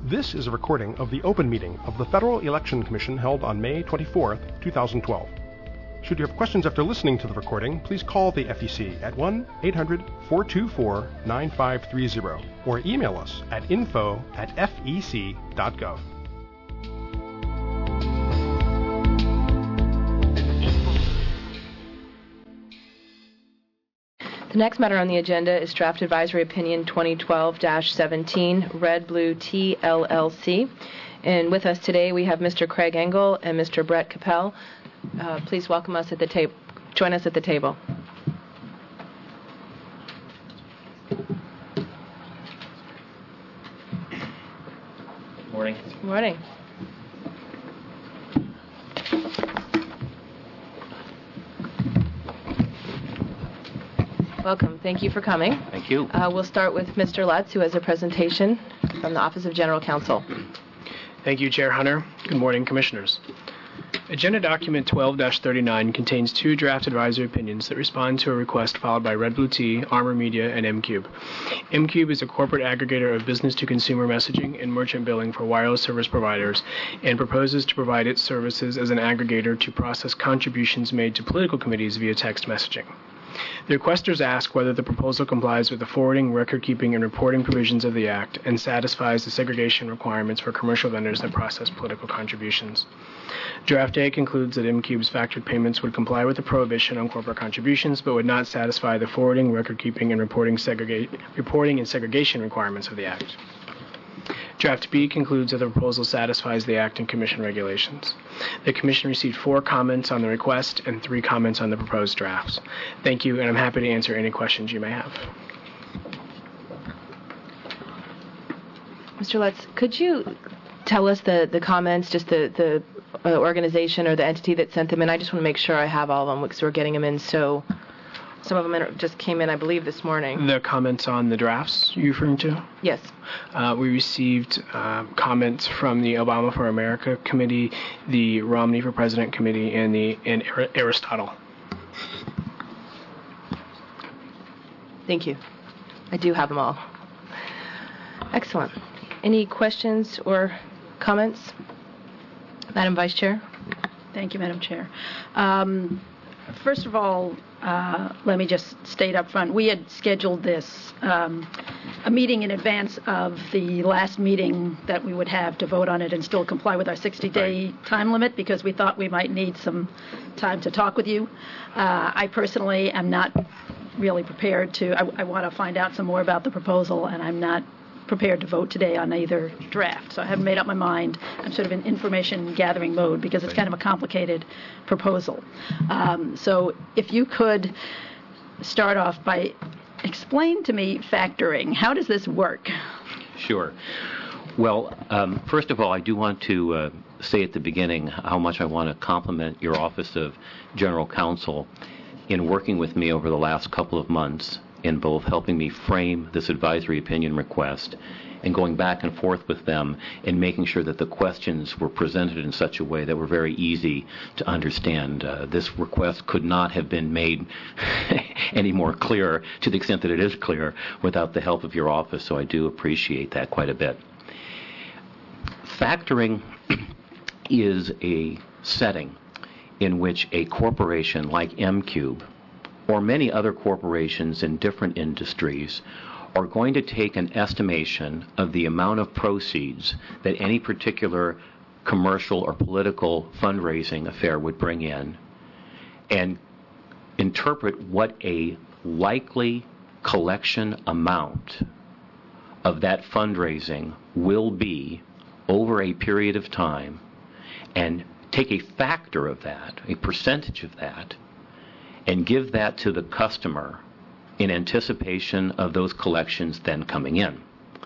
This is a recording of the open meeting of the Federal Election Commission held on May 24, 2012. Should you have questions after listening to the recording, please call the FEC at 1-800-424-9530 or email us at info@fec.gov. The next matter on the agenda is Draft Advisory Opinion 2012-17, Red Blue Tea LLC. And with us today we have Mr. Craig Engel and Mr. Brett Capel. Please welcome us at the table. Join us at the table. Good morning. Good morning. Welcome. Thank you for coming. Thank you. We'll start with Mr. Lutz, who has a presentation from the Office of General Counsel. Thank you, Chair Hunter. Good morning, Commissioners. Agenda Document 12-39 contains two draft advisory opinions that respond to a request filed by Red Blue Tea, Armor Media, and MCube. MCube is a corporate aggregator of business-to-consumer messaging and merchant billing for wireless service providers and proposes to provide its services as an aggregator to process contributions made to political committees via text messaging. The requesters ask whether the proposal complies with the forwarding, record-keeping, and reporting provisions of the Act and satisfies the segregation requirements for commercial vendors that process political contributions. Draft A concludes that MCube's factored payments would comply with the prohibition on corporate contributions, but would not satisfy the forwarding, record-keeping, and reporting and segregation requirements of the Act. Draft B concludes that the proposal satisfies the Act and Commission regulations. The Commission received 4 comments on the request and 3 comments on the proposed drafts. Thank you, and I'm happy to answer any questions you may have. Mr. Lutz, could you tell us the comments, just the organization or the entity that sent them in? I just want to make sure I have all of them because we're getting them in, so some of them just came in, I believe, this morning. The comments on the drafts you're referring to? Yes. We received comments from the Obama for America Committee, the Romney for President Committee, and Aristotle. Thank you. I do have them all. Excellent. Any questions or comments? Madam Vice Chair? Thank you, Madam Chair. First of all, let me just state up front, we had scheduled this, a meeting in advance of the last meeting that we would have to vote on it and still comply with our 60-day time limit because we thought we might need some time to talk with you. I personally am not really prepared to, I want to find out some more about the proposal, and I'm not prepared to vote today on either draft. So I haven't made up my mind. I'm sort of in information gathering mode because it's kind of a complicated proposal. So if you could start off by explain to me factoring. How does this work? Sure. Well, first of all, I do want to say at the beginning how much I want to compliment your Office of General Counsel in working with me over the last couple of months in both helping me frame this advisory opinion request and going back and forth with them and making sure that the questions were presented in such a way that were very easy to understand. This request could not have been made any more clear, to the extent that it is clear, without the help of your office, so I do appreciate that quite a bit. Factoring is a setting in which a corporation like MCube or many other corporations in different industries are going to take an estimation of the amount of proceeds that any particular commercial or political fundraising affair would bring in and interpret what a likely collection amount of that fundraising will be over a period of time and take a factor of that, a percentage of that, and give that to the customer in anticipation of those collections then coming in.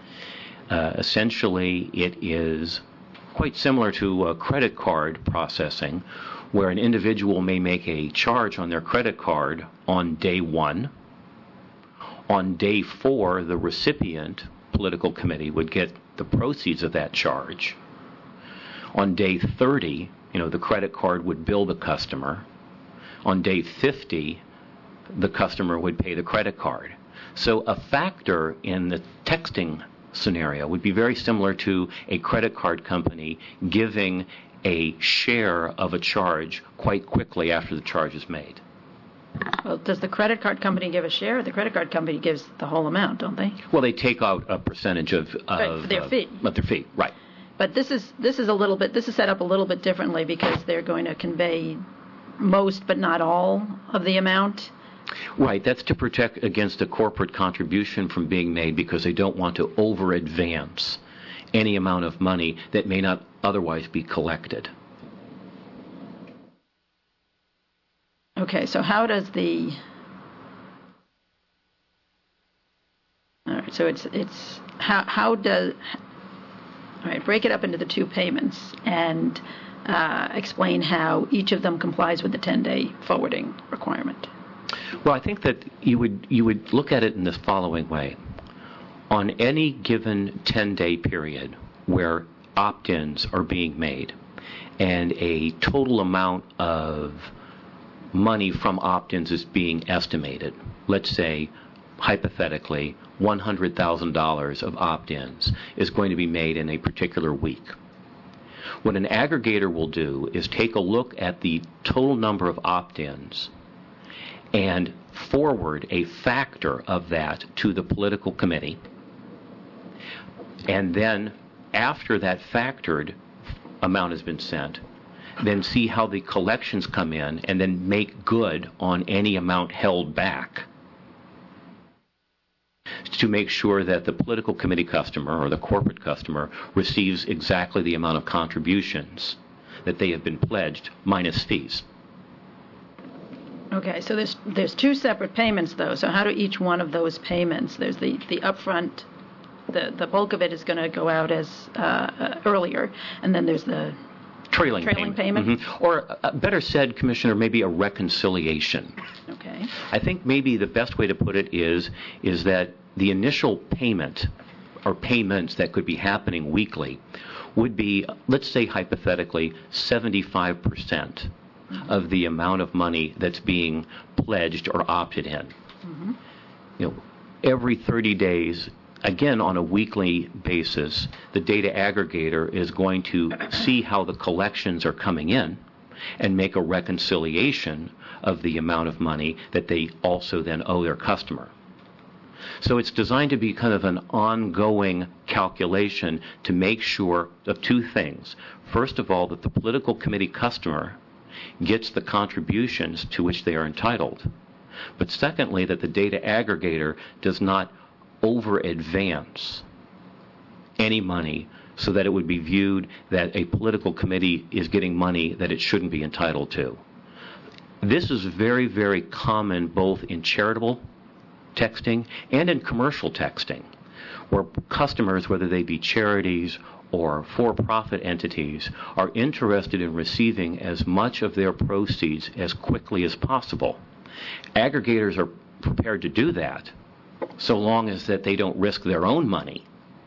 Essentially, it is quite similar to credit card processing, where an individual may make a charge on their credit card on day 1. On day 4, the recipient political committee would get the proceeds of that charge. On day 30, the credit card would bill the customer. On day 50, the customer would pay the credit card. So a factor in the texting scenario would be very similar to a credit card company giving a share of a charge quite quickly after the charge is made. Well, does the credit card company give a share? The credit card company gives the whole amount, don't they? Well, they take out a percentage of their fee. Of their fee, right. But this is set up a little bit differently because they're going to convey most but not all of the amount. Right, that's to protect against a corporate contribution from being made because they don't want to over-advance any amount of money that may not otherwise be collected. Okay, so how does the... All right, so it's how does... All right, break it up into the two payments and explain how each of them complies with the 10-day forwarding requirement. Well, I think that you would look at it in the following way. On any given 10-day period where opt-ins are being made and a total amount of money from opt-ins is being estimated, let's say, hypothetically, $100,000 of opt-ins is going to be made in a particular week. What an aggregator will do is take a look at the total number of opt-ins and forward a factor of that to the political committee. And then after that factored amount has been sent, then see how the collections come in and then make good on any amount held back to make sure that the political committee customer or the corporate customer receives exactly the amount of contributions that they have been pledged minus fees. Okay, so there's two separate payments, though. So how do each one of those payments, there's the upfront, the bulk of it is going to go out as earlier, and then there's the trailing payment? Mm-hmm. Or better said, Commissioner, maybe a reconciliation. Okay. I think maybe the best way to put it is that the initial payment or payments that could be happening weekly would be, let's say hypothetically, 75% of the amount of money that's being pledged or opted in. Mm-hmm. Every 30 days, again on a weekly basis, the data aggregator is going to see how the collections are coming in and make a reconciliation of the amount of money that they also then owe their customer. So it's designed to be kind of an ongoing calculation to make sure of two things. First of all, that the political committee customer gets the contributions to which they are entitled. But secondly, that the data aggregator does not over-advance any money so that it would be viewed that a political committee is getting money that it shouldn't be entitled to. This is very, very common both in charitable texting and in commercial texting, where customers, whether they be charities or for-profit entities, are interested in receiving as much of their proceeds as quickly as possible. Aggregators are prepared to do that so long as that they don't risk their own money.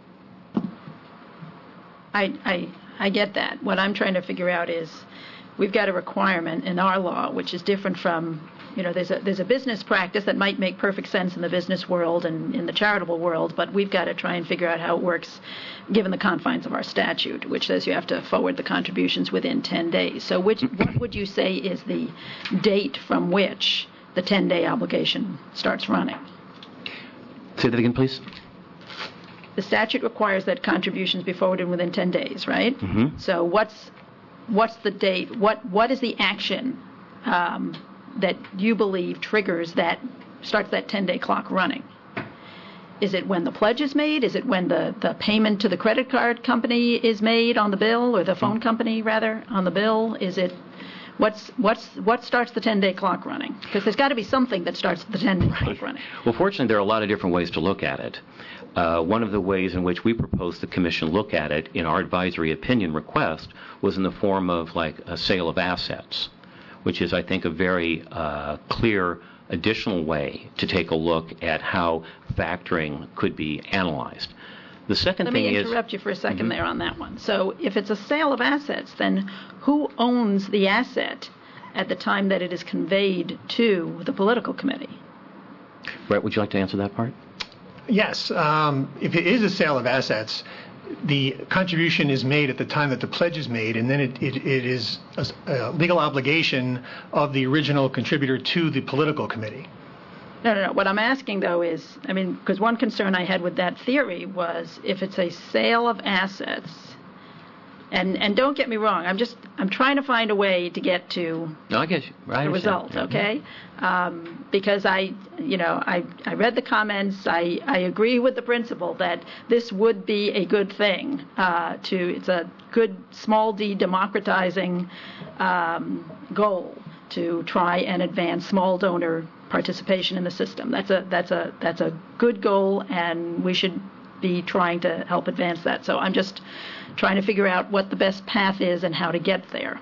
I get that. What I'm trying to figure out is we've got a requirement in our law which is different from, there's a business practice that might make perfect sense in the business world and in the charitable world, but we've got to try and figure out how it works given the confines of our statute, which says you have to forward the contributions within 10 days. So what would you say is the date from which the 10-day obligation starts running? Say that again, please. The statute requires that contributions be forwarded within 10 days, right? Mm-hmm. So what's the date? What is the action that you believe starts that 10-day clock running? Is it when the pledge is made? Is it when the payment to the credit card company is made on the bill, or the phone company rather on the bill? Is it what starts the 10-day clock running? Because there's got to be something that starts the 10-day clock running. Well, fortunately, there are a lot of different ways to look at it. One of the ways in which we proposed the Commission look at it in our advisory opinion request was in the form of like a sale of assets, which is, I think, a very clear additional way to take a look at how factoring could be analyzed. The second thing is... Let me interrupt you for a second there on that one. So if it's a sale of assets, then who owns the asset at the time that it is conveyed to the political committee? Brett, would you like to answer that part? Yes. If it is a sale of assets, the contribution is made at the time that the pledge is made, and then it is a legal obligation of the original contributor to the political committee. No. What I'm asking, though, is, because one concern I had with that theory was if it's a sale of assets, and don't get me wrong, I'm trying to find a way to get to the result, okay? Because I read the comments. I agree with the principle that this would be a good thing. It's a good small d democratizing goal to try and advance small donor participation in the system. That's a good goal, and we should be trying to help advance that. So I'm just trying to figure out what the best path is and how to get there.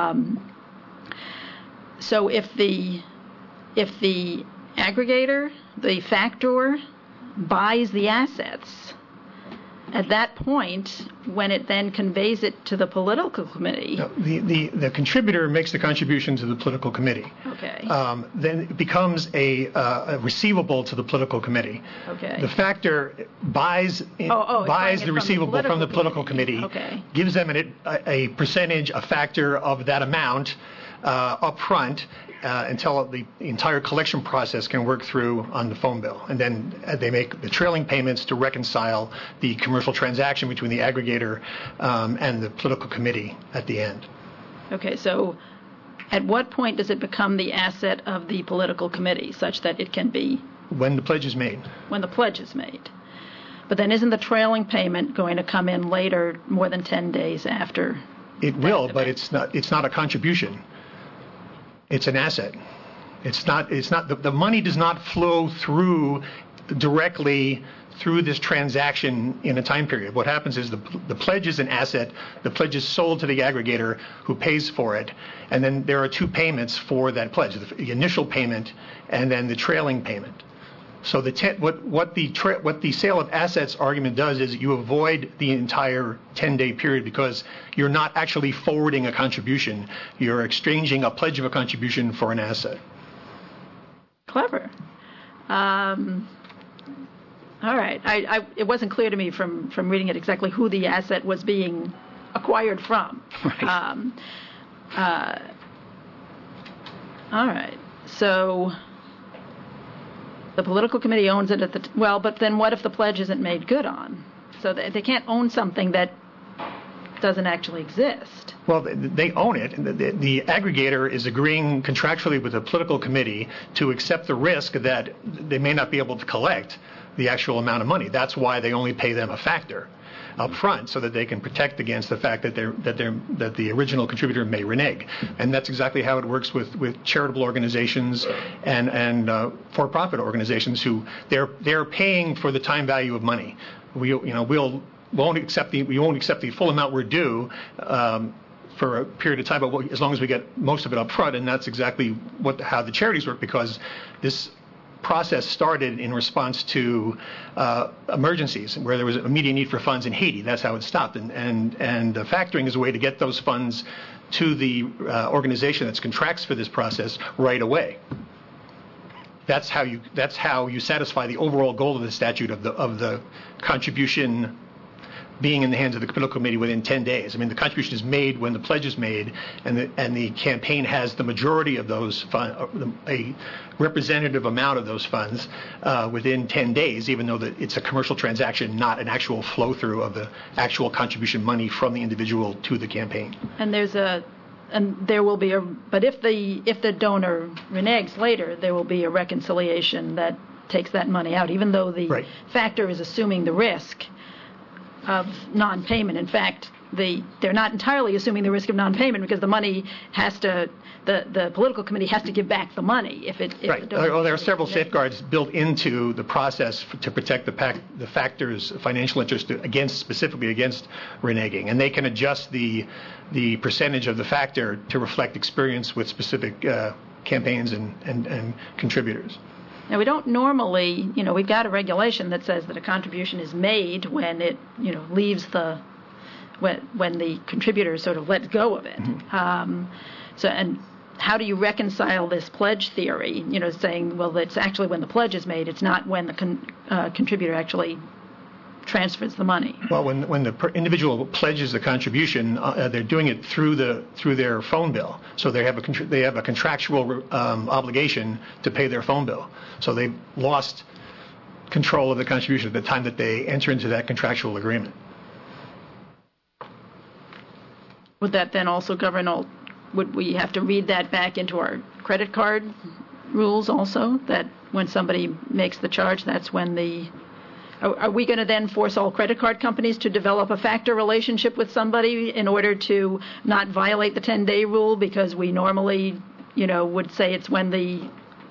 So if the aggregator, the factor, buys the assets, at that point, when it then conveys it to the political committee... No, the contributor makes the contribution to the political committee. Okay. Then it becomes a receivable to the political committee. Okay. The factor buys the receivable from the political committee, okay. Gives them a percentage, a factor of that amount up front, until the entire collection process can work through on the phone bill. And then they make the trailing payments to reconcile the commercial transaction between the aggregator and the political committee at the end. Okay, so at what point does it become the asset of the political committee such that it can be... When the pledge is made. When the pledge is made. But then isn't the trailing payment going to come in later, more than 10 days after? It will, but it's not a contribution. It's an asset. It's not. The money does not flow through directly through this transaction in a time period. What happens is the pledge is an asset. The pledge is sold to the aggregator who pays for it, and then there are two payments for that pledge: the initial payment and then the trailing payment. So what the sale of assets argument does is you avoid the entire 10-day period because you're not actually forwarding a contribution. You're exchanging a pledge of a contribution for an asset. Clever. All right. It wasn't clear to me from reading it exactly who the asset was being acquired from. Right. All right. So... the political committee owns it but then what if the pledge isn't made good on? So they can't own something that doesn't actually exist. Well, they own it. The aggregator is agreeing contractually with the political committee to accept the risk that they may not be able to collect the actual amount of money. That's why they only pay them a factor up front, so that they can protect against the fact that the original contributor may renege. And that's exactly how it works with charitable organizations and for-profit organizations who they're paying for the time value of money. We won't accept the full amount we're due for a period of time, but as long as we get most of it up front. And that's exactly how the charities work, because this process started in response to emergencies where there was an immediate need for funds in Haiti. That's how it stopped. And factoring is a way to get those funds to the organization that contracts for this process right away. That's how you satisfy the overall goal of the statute of the contribution being in the hands of the political committee within 10 days. I mean, the contribution is made when the pledge is made, and the campaign has the majority of those funds, a representative amount of those funds within 10 days, even though it's a commercial transaction, not an actual flow-through of the actual contribution money from the individual to the campaign. And there will be but if the donor reneges later, there will be a reconciliation that takes that money out, even though the factor is assuming the risk of non-payment. In fact, they're not entirely assuming the risk of non-payment, because the money the political committee has to give back the money if there are several safeguards built into the process to protect the factor's financial interest specifically against reneging, and they can adjust the percentage of the factor to reflect experience with specific campaigns and contributors. Now, we don't normally, we've got a regulation that says that a contribution is made when it, leaves when the contributor sort of lets go of it. Mm-hmm. And how do you reconcile this pledge theory, saying, well, it's actually when the pledge is made, it's not when the contributor actually transfers the money? Well, when the individual pledges the contribution, they're doing it through their phone bill. So they have a contractual obligation to pay their phone bill. So they've lost control of the contribution at the time that they enter into that contractual agreement. Would that then also govern would we have to read that back into our credit card rules also, that when somebody makes the charge, that's when are we going to then force all credit card companies to develop a factor relationship with somebody in order to not violate the 10-day rule, because we normally, would say it's when the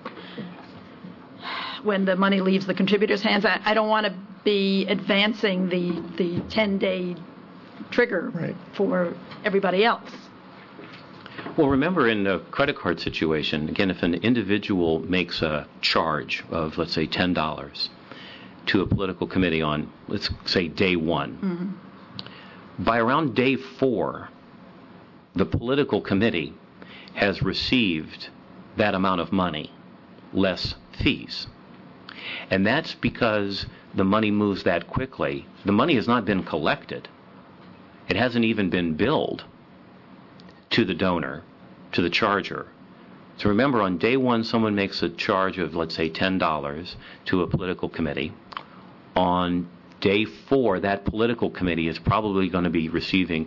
money leaves the contributor's hands? I don't want to be advancing the 10-day trigger for everybody else. Well, remember, in the credit card situation, again, if an individual makes a charge of, let's say, $10 to a political committee on, let's say, day one, by around day 4, the political committee has received that amount of money, less fees. And that's because the money moves that quickly. The money has not been collected. It hasn't even been billed to the donor, to the charger. So remember, on day 1, someone makes a charge of, let's say, $10 to a political committee. On day 4, that political committee is probably going to be receiving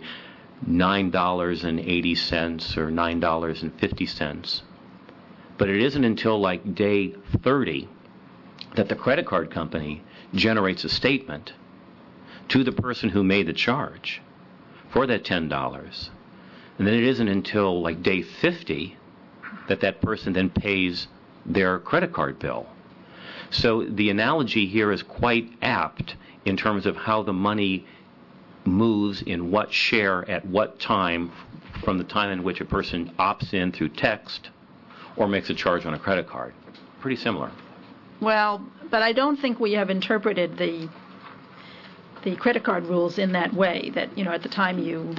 $9.80 or $9.50. But it isn't until like day 30 that the credit card company generates a statement to the person who made the charge for that $10. And then it isn't until like day 50 that that person then pays their credit card bill. So the analogy here is quite apt in terms of how the money moves in what share at what time from the time in which a person opts in through text or makes a charge on a credit card. Pretty similar. Well, but I don't think we have interpreted the credit card rules in that way, that, at the time you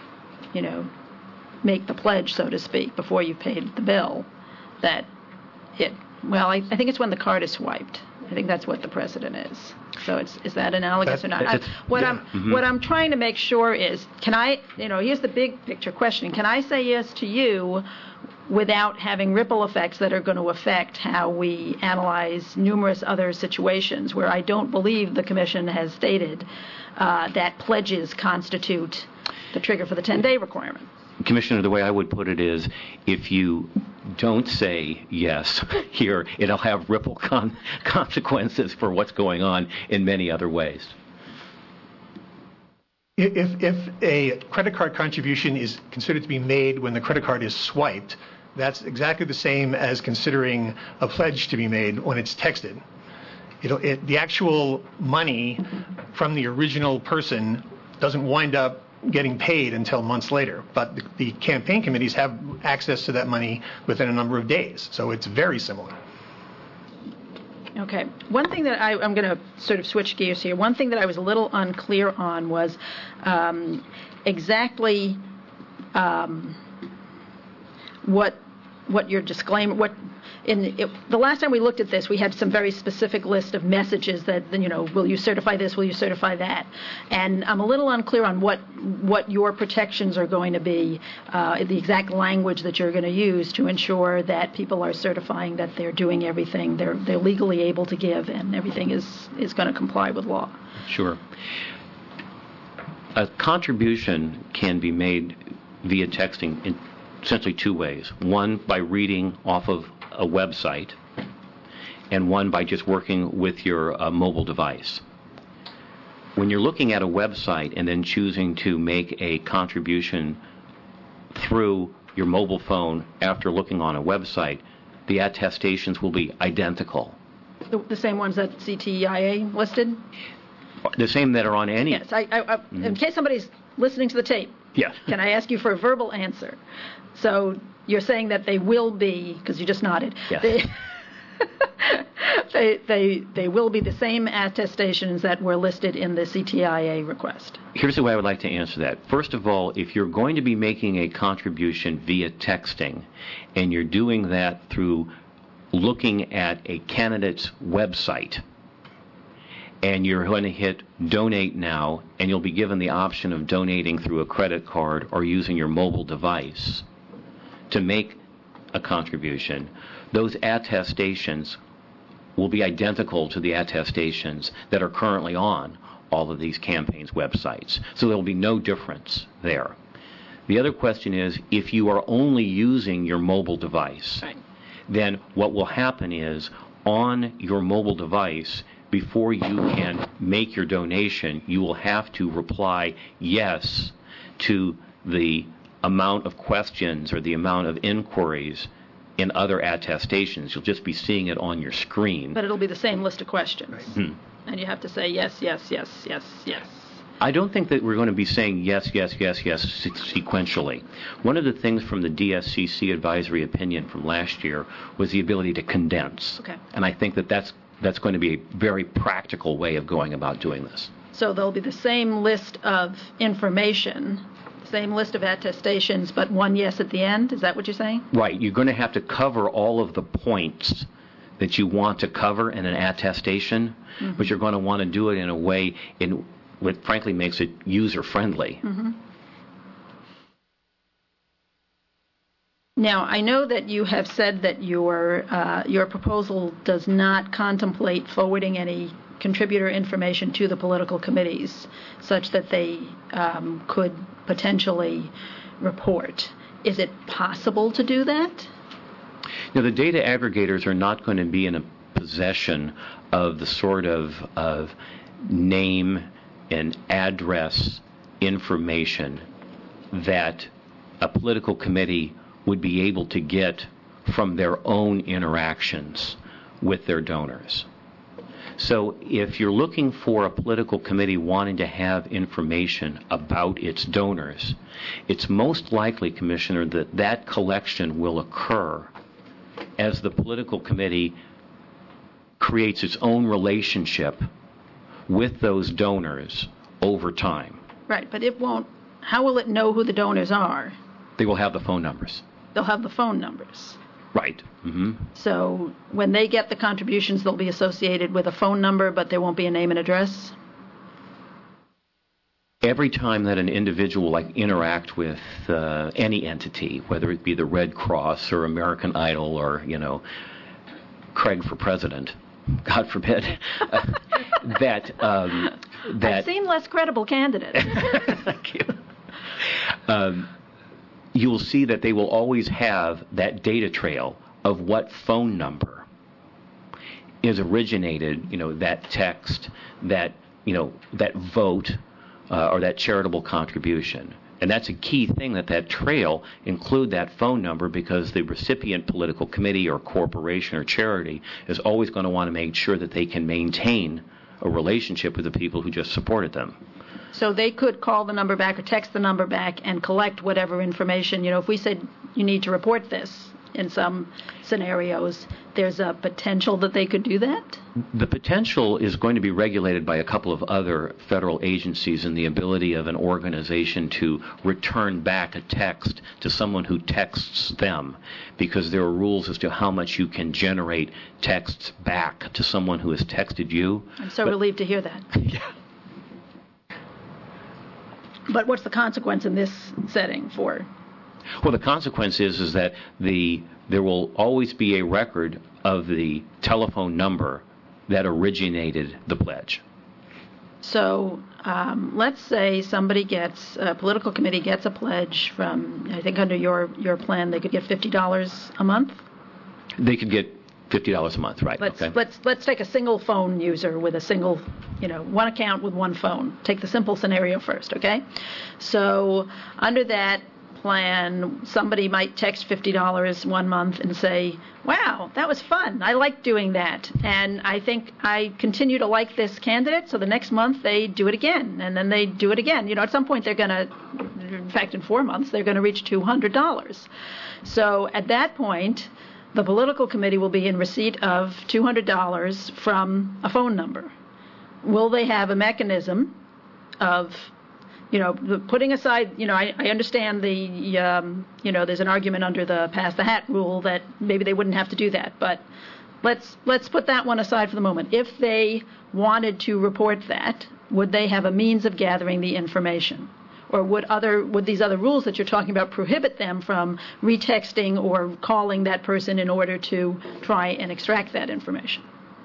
make the pledge, so to speak, before you've paid the bill, that I think it's when the card is swiped. I think that's what the precedent is. So is that analogous or not? What I'm trying to make sure is, can I, here's the big picture question. Can I say yes to you without having ripple effects that are going to affect how we analyze numerous other situations where I don't believe the Commission has stated that pledges constitute the trigger for the 10-day requirement? Commissioner, the way I would put it is, if you don't say yes here, it'll have ripple consequences for what's going on in many other ways. If a credit card contribution is considered to be made when the credit card is swiped, that's exactly the same as considering a pledge to be made when it's texted. The actual money from the original person doesn't wind up getting paid until months later, but the campaign committees have access to that money within a number of days, so it's very similar. Okay. One thing that I'm going to sort of switch gears here. One thing that I was a little unclear on was exactly what your disclaimer, the last time we looked at this, we had some very specific list of messages that, will you certify this, will you certify that? And I'm a little unclear on what your protections are going to be, the exact language that you're going to use to ensure that people are certifying that they're doing everything they're legally able to give and everything is going to comply with law. Sure. A contribution can be made via texting in essentially 2 ways. One, by reading off of a website, and one by just working with your mobile device. When you're looking at a website and then choosing to make a contribution through your mobile phone after looking on a website, the attestations will be identical. The same ones that CTIA listed? The same that are on any. Yes. In case somebody's listening to the tape, yeah. Can I ask you for a verbal answer? So you're saying that they will be, because you just nodded. Yes. They will be the same attestations that were listed in the CTIA request. Here's the way I would like to answer that. First of all, if you're going to be making a contribution via texting, and you're doing that through looking at a candidate's website, and you're going to hit Donate Now, and you'll be given the option of donating through a credit card or using your mobile device to make a contribution, those attestations will be identical to the attestations that are currently on all of these campaigns' websites. So there will be no difference there. The other question is, if you are only using your mobile device, Right. then what will happen is on your mobile device, before you can make your donation, you will have to reply yes to the amount of questions or the amount of inquiries in other attestations. You'll just be seeing it on your screen. But it'll be the same list of questions. And you have to say yes, yes, yes, yes, yes. I don't think that we're going to be saying yes, yes, yes, yes sequentially. One of the things from the DSCC advisory opinion from last year was the ability to condense. Okay. And I think that that's going to be a very practical way of going about doing this. So there'll be the same list of information, same list of attestations, but one yes at the end? Is that what you're saying? Right. You're going to have to cover all of the points that you want to cover in an attestation, but you're going to want to do it in a way in what frankly makes it user-friendly. Now, I know that you have said that your proposal does not contemplate forwarding any contributor information to the political committees such that they could potentially report. Is it possible to do that? Now, the data aggregators are not going to be in a possession of the sort of name and address information that a political committee would be able to get from their own interactions with their donors. So if you're looking for a political committee wanting to have information about its donors, it's most likely, Commissioner, that that collection will occur as the political committee creates its own relationship with those donors over time. Right, but it won't. How will it know who the donors are? They will have the phone numbers. They'll have the phone numbers. Right. So when they get the contributions, they'll be associated with a phone number, but there won't be a name and address? Every time that an individual interact with any entity, whether it be the Red Cross or American Idol or, Craig for president, God forbid, that I've seen less credible candidates. Thank you. You will see that they will always have that data trail of what phone number is originated, that text, that vote, or that charitable contribution. And that's a key thing, that trail include that phone number, because the recipient political committee or corporation or charity is always going to want to make sure that they can maintain a relationship with the people who just supported them. So they could call the number back or text the number back and collect whatever information. If we said you need to report this in some scenarios, there's a potential that they could do that? The potential is going to be regulated by a couple of other federal agencies, and the ability of an organization to return back a text to someone who texts them, because there are rules as to how much you can generate texts back to someone who has texted you. I'm so relieved to hear that. Yeah. But what's the consequence in this setting for? Well, the consequence is that there will always be a record of the telephone number that originated the pledge. So let's say a political committee gets a pledge from, I think under your plan, they could get $50 a month? They could get $50 a month, right? Let's take a single phone user with a single, one account with one phone. Take the simple scenario first, okay? So under that plan, somebody might text $50 one month and say, wow, that was fun. I like doing that. And I think I continue to like this candidate, so the next month they do it again, and then they do it again. At some point they're going to, in fact, in 4 months, they're going to reach $200. So at that point, the political committee will be in receipt of $200 from a phone number. Will they have a mechanism of, putting aside, I understand there's an argument under the pass the hat rule that maybe they wouldn't have to do that, but let's put that one aside for the moment. If they wanted to report that, would they have a means of gathering the information? Or would these other rules that you're talking about prohibit them from retexting or calling that person in order to try and extract that information?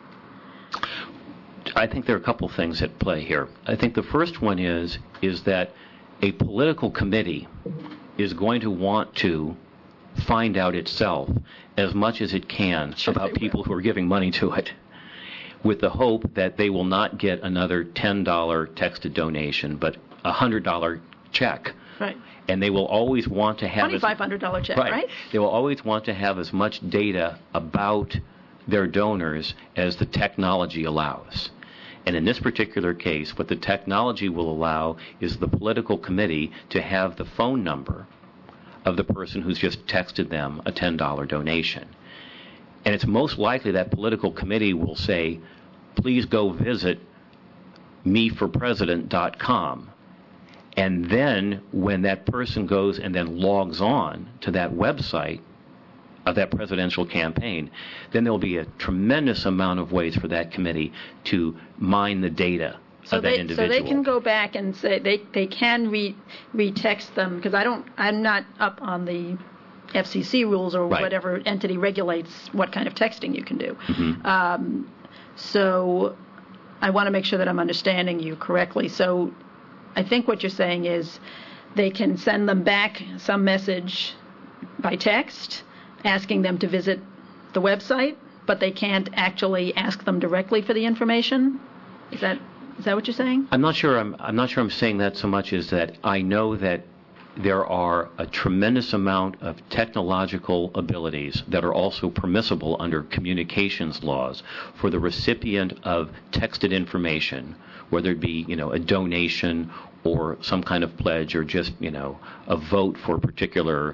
I think there are a couple things at play here. I think the first one is that a political committee is going to want to find out itself as much as it can about people who are giving money to it, with the hope that they will not get another $10 texted donation, but a $100 check. Right. And they will always want to have $2,500 check, right? They will always want to have as much data about their donors as the technology allows. And in this particular case, what the technology will allow is the political committee to have the phone number of the person who's just texted them a $10 donation. And it's most likely that political committee will say, please go visit meforpresident.com. And then when that person goes and then logs on to that website of that presidential campaign, then there will be a tremendous amount of ways for that committee to mine the data of that individual. So they can go back and say they can retext them, because I'm not up on the FCC rules or whatever entity regulates what kind of texting you can do. Mm-hmm. So I want to make sure that I'm understanding you correctly. So I think what you're saying is they can send them back some message by text asking them to visit the website, but they can't actually ask them directly for the information? Is that what you're saying? I'm not sure I'm saying that so much as that I know that there are a tremendous amount of technological abilities that are also permissible under communications laws for the recipient of texted information, whether it be, a donation or some kind of pledge or just, a vote for a particular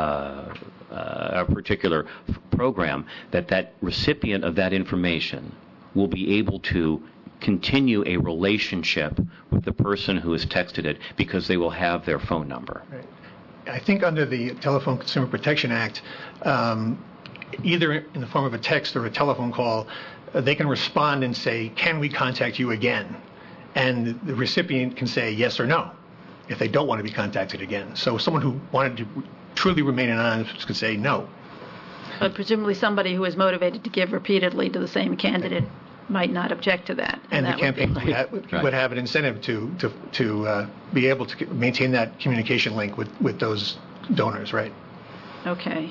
program, that recipient of that information will be able to continue a relationship with the person who has texted it because they will have their phone number. Right. I think under the Telephone Consumer Protection Act, either in the form of a text or a telephone call, they can respond and say, can we contact you again? And the recipient can say yes or no if they don't want to be contacted again. So someone who wanted to truly remain anonymous could say no. But presumably somebody who is motivated to give repeatedly to the same candidate might not object to that. And the campaign would have an incentive to be able to maintain that communication link with those donors, right? Okay.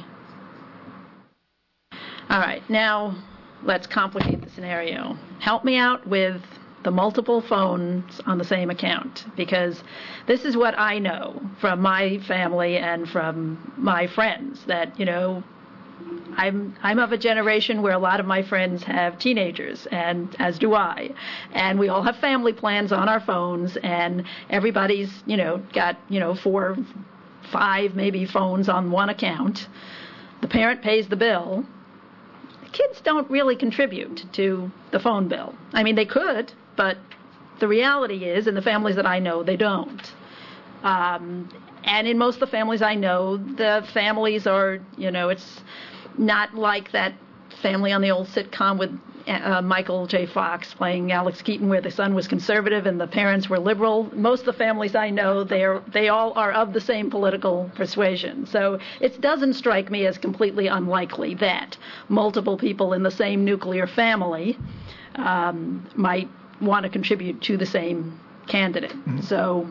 All right. Now let's complicate the scenario. Help me out with the multiple phones on the same account, because this is what I know from my family and from my friends, that, I'm of a generation where a lot of my friends have teenagers, and as do I, and we all have family plans on our phones, and everybody's got 4, 5 maybe phones on one account. The parent pays the bill. The kids don't really contribute to the phone bill. I mean, they could, but the reality is, in the families that I know, they don't. And in most of the families I know, the families are, it's not like that family on the old sitcom with Michael J. Fox playing Alex Keaton, where the son was conservative and the parents were liberal. Most of the families I know, they all are of the same political persuasion. So it doesn't strike me as completely unlikely that multiple people in the same nuclear family might want to contribute to the same candidate. Mm-hmm. So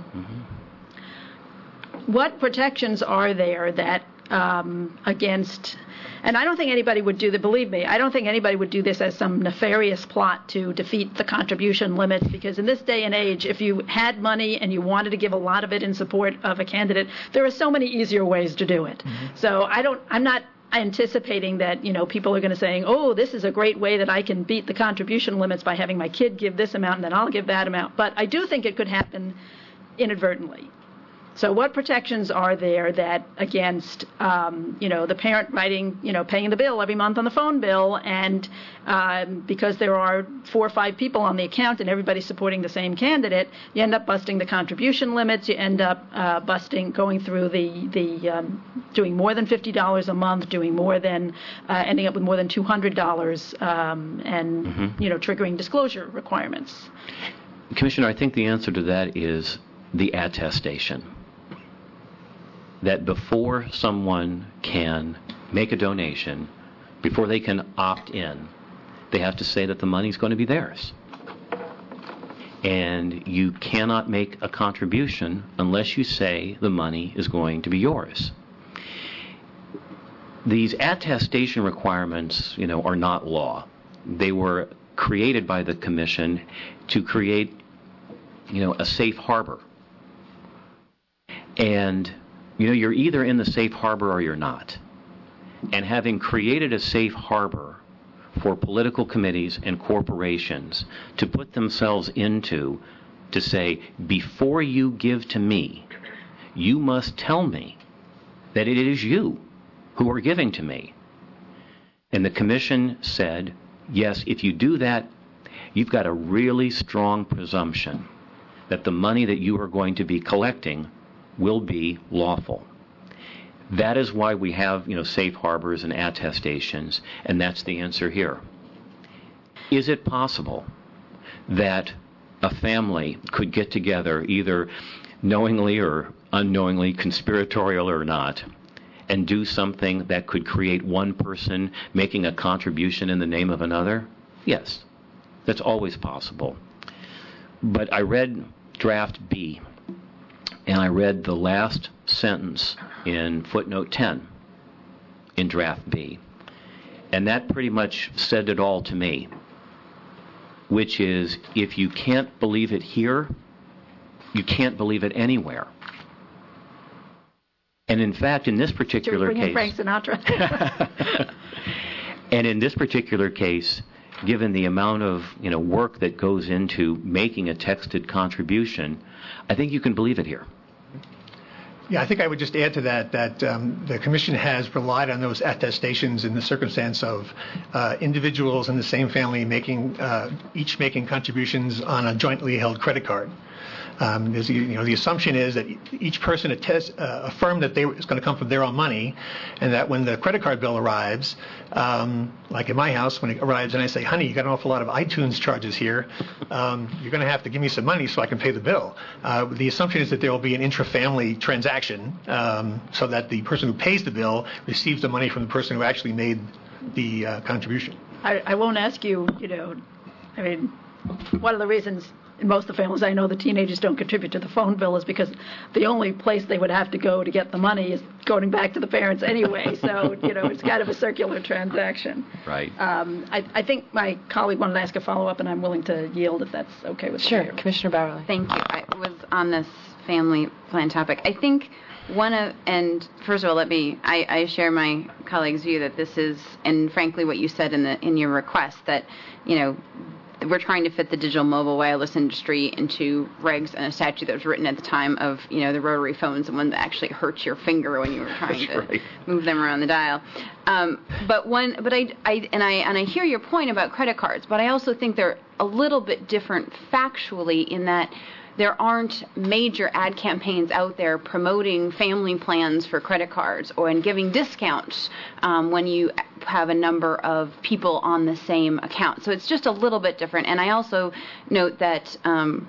what protections are there that against, and I don't think anybody would do that, believe me, I don't think anybody would do this as some nefarious plot to defeat the contribution limits, because in this day and age, if you had money and you wanted to give a lot of it in support of a candidate, there are so many easier ways to do it. Mm-hmm. So I'm not anticipating that, people are going to say, oh, this is a great way that I can beat the contribution limits by having my kid give this amount and then I'll give that amount. But I do think it could happen inadvertently. So what protections are there that against, the parent writing, paying the bill every month on the phone bill, and because there are 4 or 5 people on the account and everybody's supporting the same candidate, you end up busting the contribution limits. You end up going through the doing more than $50 a month, doing more than ending up with more than $200, and triggering disclosure requirements. Commissioner, I think the answer to that is the attestation. That before someone can make a donation, before they can opt in, they have to say that the money's going to be theirs. And you cannot make a contribution unless you say the money is going to be yours. These attestation requirements, are not law. They were created by the Commission to create, a safe harbor. And, you're either in the safe harbor or you're not. And having created a safe harbor for political committees and corporations to put themselves into, to say, before you give to me, you must tell me that it is you who are giving to me. And the Commission said, yes, if you do that, you've got a really strong presumption that the money that you are going to be collecting will be lawful. That is why we have, safe harbors and attestations, and that's the answer here. Is it possible that a family could get together, either knowingly or unknowingly, conspiratorial or not, and do something that could create one person making a contribution in the name of another? Yes, that's always possible. But I read draft B, and I read the last sentence in footnote 10 in draft B, and that pretty much said it all to me, which is, if you can't believe it here, you can't believe it anywhere. And in fact, in this particular case, Frank Sinatra. And in this particular case, given the amount of work that goes into making a texted contribution, I think you can believe it here. Yeah, I think I would just add to that the Commission has relied on those attestations in the circumstance of individuals in the same family each making contributions on a jointly held credit card. The assumption is that each person affirmed that it's going to come from their own money, and that when the credit card bill arrives, like in my house, when it arrives and I say, honey, you got an awful lot of iTunes charges here, you're going to have to give me some money so I can pay the bill. The assumption is that there will be an intra-family transaction so that the person who pays the bill receives the money from the person who actually made the contribution. I won't ask you, one of the reasons in most of the families I know the teenagers don't contribute to the phone bill is because the only place they would have to go to get the money is going back to the parents anyway. So, it's kind of a circular transaction. Right. I think my colleague wanted to ask a follow-up, and I'm willing to yield if that's okay with you. Sure. Commissioner Bauerle. Thank you. I was on this family plan topic. I think and first of all, I share my colleague's view that this is, and frankly what you said in your request, that, we're trying to fit the digital mobile wireless industry into regs and a statute that was written at the time of, the rotary phones, the one that actually hurts your finger when you were trying to move them around the dial. I hear your point about credit cards, but I also think they're a little bit different factually in that there aren't major ad campaigns out there promoting family plans for credit cards or giving discounts when you have a number of people on the same account. So it's just a little bit different. And I also note that, when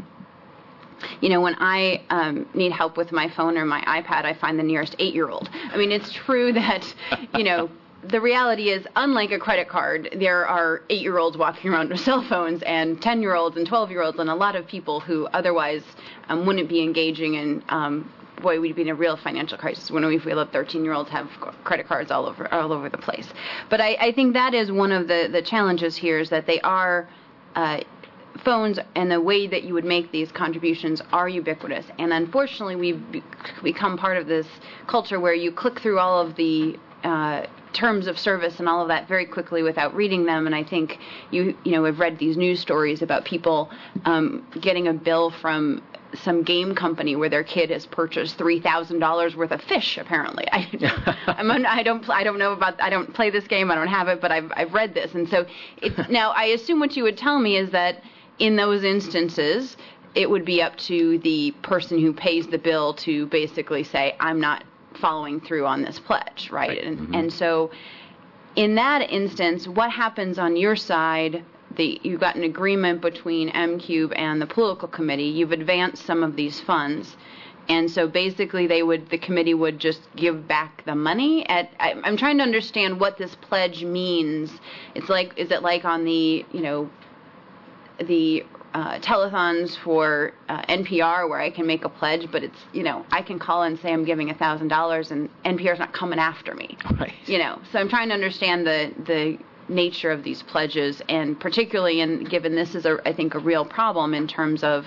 I need help with my phone or my iPad, I find the nearest 8-year-old. I mean, it's true that, the reality is, unlike a credit card, there are 8-year-olds walking around with cell phones and 10-year-olds and 12-year-olds and a lot of people who otherwise wouldn't be engaging in, we'd be in a real financial crisis when we feel that 13-year-olds have credit cards all over the place. But I think that is one of the challenges here, is that they are phones, and the way that you would make these contributions are ubiquitous. And unfortunately, we've become part of this culture where you click through all of the terms of service and all of that very quickly without reading them. And I think have read these news stories about people getting a bill from some game company where their kid has purchased $3,000 worth of fish. Apparently, I don't play this game. I don't have it, but I've read this, and so now I assume what you would tell me is that in those instances, it would be up to the person who pays the bill to basically say, I'm not following through on this pledge, right? And so in that instance, what happens on your side? You've got an agreement between MCube and the political committee. You've advanced some of these funds. And so basically the committee would just give back the money. I'm trying to understand what this pledge means. Is it like on the telethons for NPR where I can make a pledge, but it's, I can call and say I'm giving $1,000 and NPR's not coming after me. Right. So I'm trying to understand the nature of these pledges, and particularly given this is I think a real problem in terms of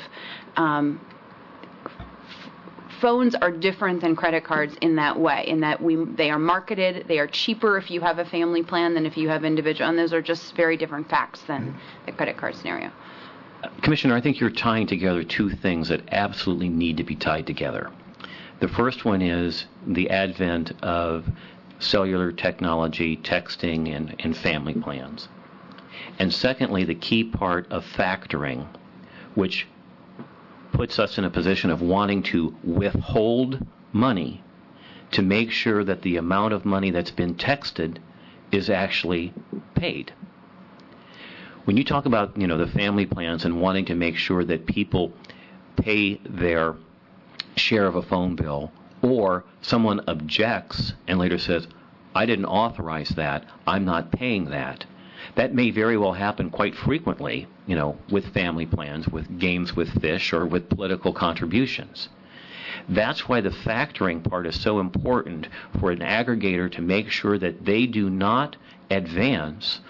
phones are different than credit cards in that way, in that they are marketed, they are cheaper if you have a family plan than if you have individual, and those are just very different facts than the credit card scenario. Commissioner, I think you're tying together two things that absolutely need to be tied together. The first one is the advent of cellular technology, texting, and family plans. And secondly, the key part of factoring, which puts us in a position of wanting to withhold money to make sure that the amount of money that's been texted is actually paid. When you talk about, the family plans and wanting to make sure that people pay their share of a phone bill, or someone objects and later says, I didn't authorize that, I'm not paying that. That may very well happen quite frequently, with family plans, with games with fish, or with political contributions. That's why the factoring part is so important for an aggregator to make sure that they do not advance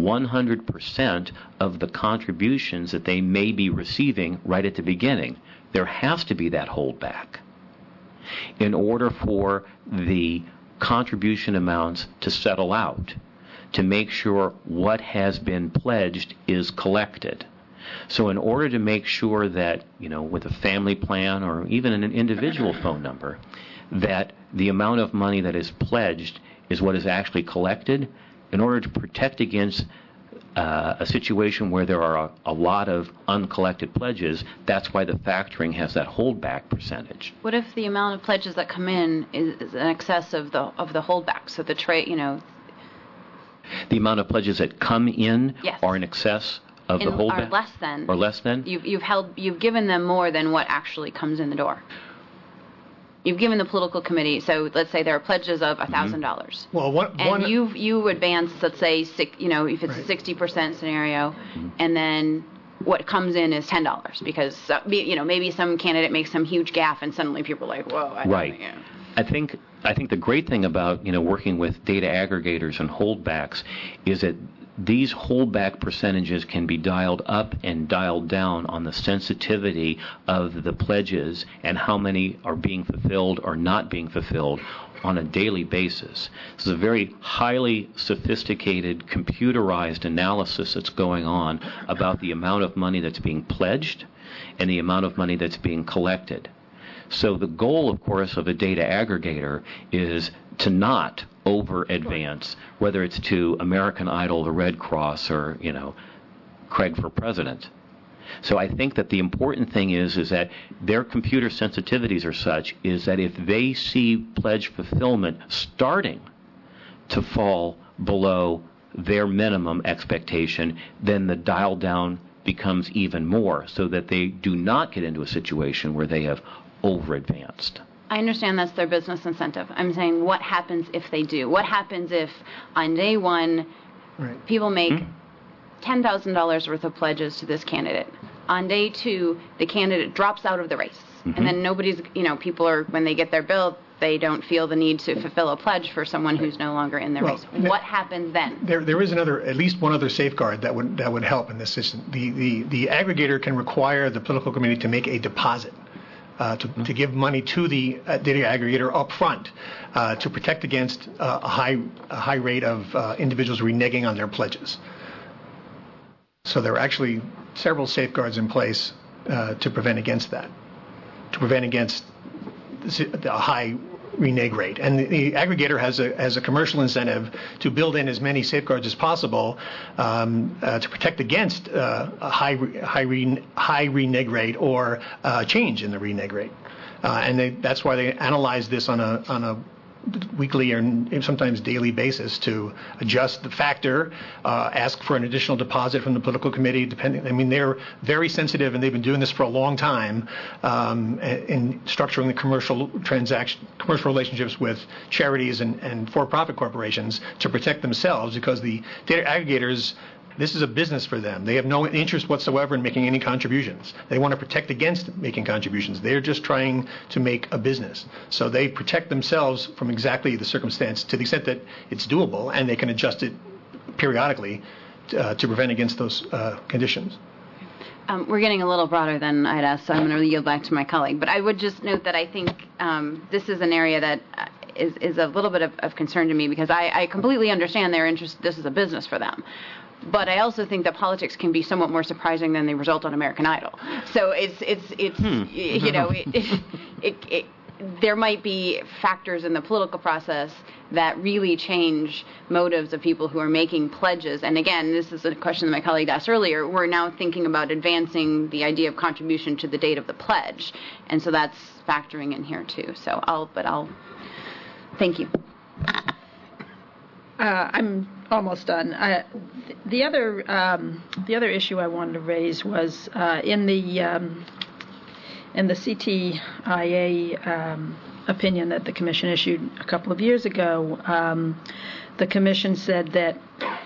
100% of the contributions that they may be receiving right at the beginning. There has to be that holdback in order for the contribution amounts to settle out, to make sure what has been pledged is collected. So in order to make sure that, with a family plan or even an individual phone number, that the amount of money that is pledged is what is actually collected, in order to protect against a situation where there are a lot of uncollected pledges, that's why the factoring has that holdback percentage. What if the amount of pledges that come in is in excess of the holdback? So the trade, The amount of pledges that come in yes. are in excess of the holdback? Are less than. Or less than? You've given them more than what actually comes in the door. You've given the political committee, so let's say there are pledges of $1,000. Well, you advance, let's say, if it's a 60% scenario, and then what comes in is $10 because maybe some candidate makes some huge gaffe, and suddenly people are like, whoa. I think the great thing about working with data aggregators and holdbacks is that these holdback percentages can be dialed up and dialed down on the sensitivity of the pledges and how many are being fulfilled or not being fulfilled on a daily basis. This is a very highly sophisticated, computerized analysis that's going on about the amount of money that's being pledged and the amount of money that's being collected. So the goal, of course, of a data aggregator is to not over-advance, whether it's to American Idol, the Red Cross, or, Craig for president. So I think that the important thing is that their computer sensitivities are such is that if they see pledge fulfillment starting to fall below their minimum expectation, then the dial down becomes even more, so that they do not get into a situation where they have over-advanced. I understand that's their business incentive. I'm saying, what happens if they do? What happens if on day one, people make $10,000 worth of pledges to this candidate? On day two, the candidate drops out of the race. And then nobody's, people are, when they get their bill, they don't feel the need to fulfill a pledge for someone who's no longer in the race. What happens then? There is at least one other safeguard that would help in this system. The aggregator can require the political committee to make a deposit. To give money to the data aggregator up front to protect against a high rate of individuals reneging on their pledges. So there are actually several safeguards in place to prevent against that. to prevent against the high renege rate. And the aggregator has a commercial incentive to build in as many safeguards as possible to protect against a high renege rate or change in the renege rate. And that's why they analyze this on a weekly or sometimes daily basis to adjust the factor, ask for an additional deposit from the political committee. They're very sensitive, and they've been doing this for a long time in structuring the commercial relationships with charities and for-profit corporations to protect themselves, because the data aggregators, this is a business for them. They have no interest whatsoever in making any contributions. They want to protect against making contributions. They're just trying to make a business. So they protect themselves from exactly the circumstance to the extent that it's doable, and they can adjust it periodically to prevent against those conditions. We're getting a little broader than I'd asked, so I'm going to yield back to my colleague. But I would just note that I think this is an area that is a little bit of concern to me, because I completely understand their interest. This is a business for them. But I also think that politics can be somewhat more surprising than the result on American Idol. So there might be factors in the political process that really change motives of people who are making pledges. And again, this is a question that my colleague asked earlier. We're now thinking about advancing the idea of contribution to the date of the pledge, and so that's factoring in here too. So I'll thank you. I'm almost done. The other issue I wanted to raise was in the CTIA opinion that the Commission issued a couple of years ago. The Commission said that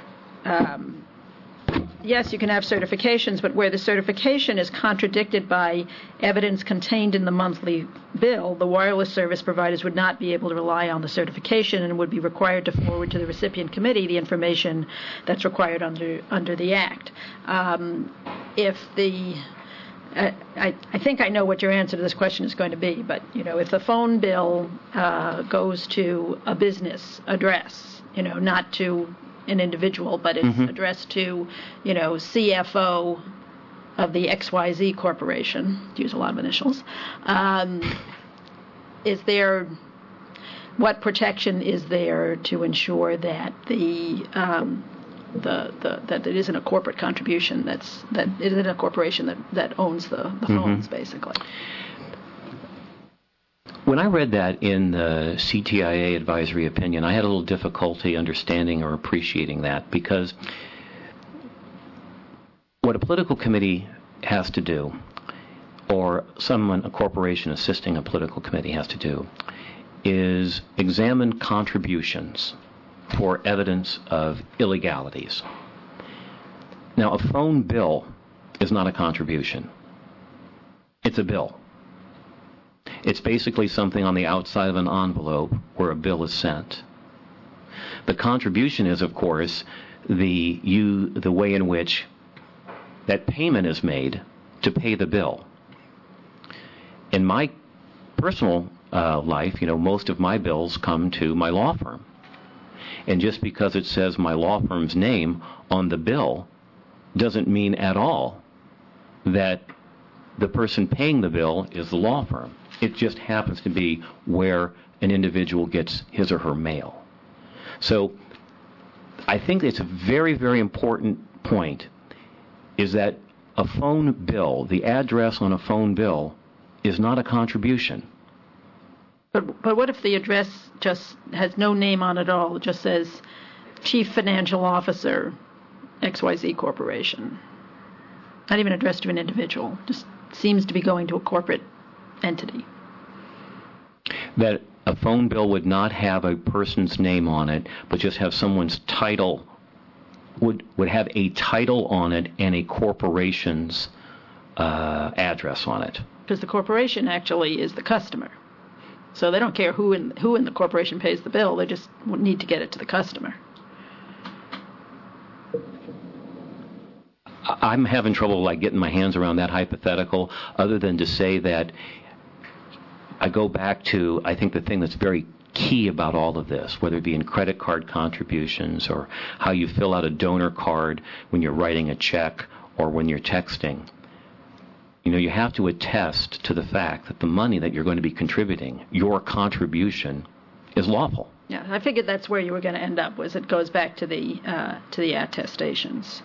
yes, you can have certifications, but where the certification is contradicted by evidence contained in the monthly bill, the wireless service providers would not be able to rely on the certification and would be required to forward to the recipient committee the information that's required under the Act. I think I know what your answer to this question is going to be, but if the phone bill goes to a business address, not to an individual, but it's addressed to, CFO of the XYZ Corporation, to use a lot of initials. What protection is there to ensure that that it isn't a corporate contribution, that it isn't a corporation that owns the phones, basically? When I read that in the CTIA advisory opinion, I had a little difficulty understanding or appreciating that, because what a political committee has to do, or a corporation assisting a political committee has to do, is examine contributions for evidence of illegalities. Now, a phone bill is not a contribution. It's a bill. It's basically something on the outside of an envelope where a bill is sent. The contribution is, of course, the way in which that payment is made to pay the bill. In my personal life, most of my bills come to my law firm. And just because it says my law firm's name on the bill doesn't mean at all that the person paying the bill is the law firm. It just happens to be where an individual gets his or her mail. So I think it's a very, very important point, is that a phone bill, the address on a phone bill, is not a contribution. But what if the address just has no name on it at all? It just says Chief Financial Officer, XYZ Corporation. Not even addressed to an individual. Just seems to be going to a corporate entity. That a phone bill would not have a person's name on it, but just have someone's title, would have a title on it and a corporation's address on it. Because the corporation actually is the customer. So they don't care who in the corporation pays the bill. They just need to get it to the customer. I'm having trouble getting my hands around that hypothetical, other than to say that I go back to, I think, the thing that's very key about all of this, whether it be in credit card contributions or how you fill out a donor card when you're writing a check or when you're texting. you have to attest to the fact that the money that you're going to be contributing, your contribution, is lawful. Yeah, I figured that's where you were going to end up. Was it goes back to the attestations.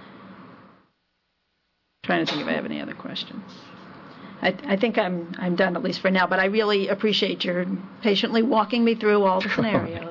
Trying to think if I have any other questions. I think I'm done, at least for now, but I really appreciate your patiently walking me through all the scenarios.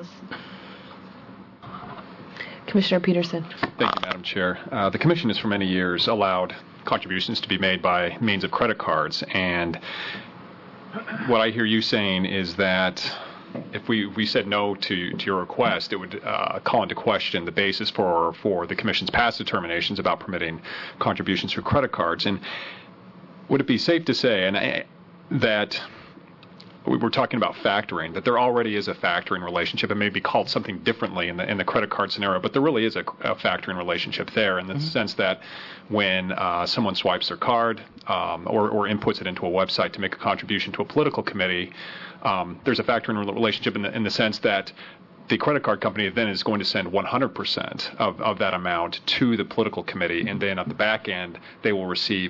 Commissioner Peterson. Thank you, Madam Chair. The Commission has for many years allowed contributions to be made by means of credit cards, and what I hear you saying is that if we said no to your request, it would call into question the basis for the Commission's past determinations about permitting contributions through credit cards. And would it be safe to say that we were talking about factoring, that there already is a factoring relationship? It may be called something differently in the credit card scenario, but there really is a factoring relationship there in the sense that when someone swipes their card or inputs it into a website to make a contribution to a political committee, there's a factoring relationship in the sense that the credit card company then is going to send 100% of that amount to the political committee, and then at the back end they will receive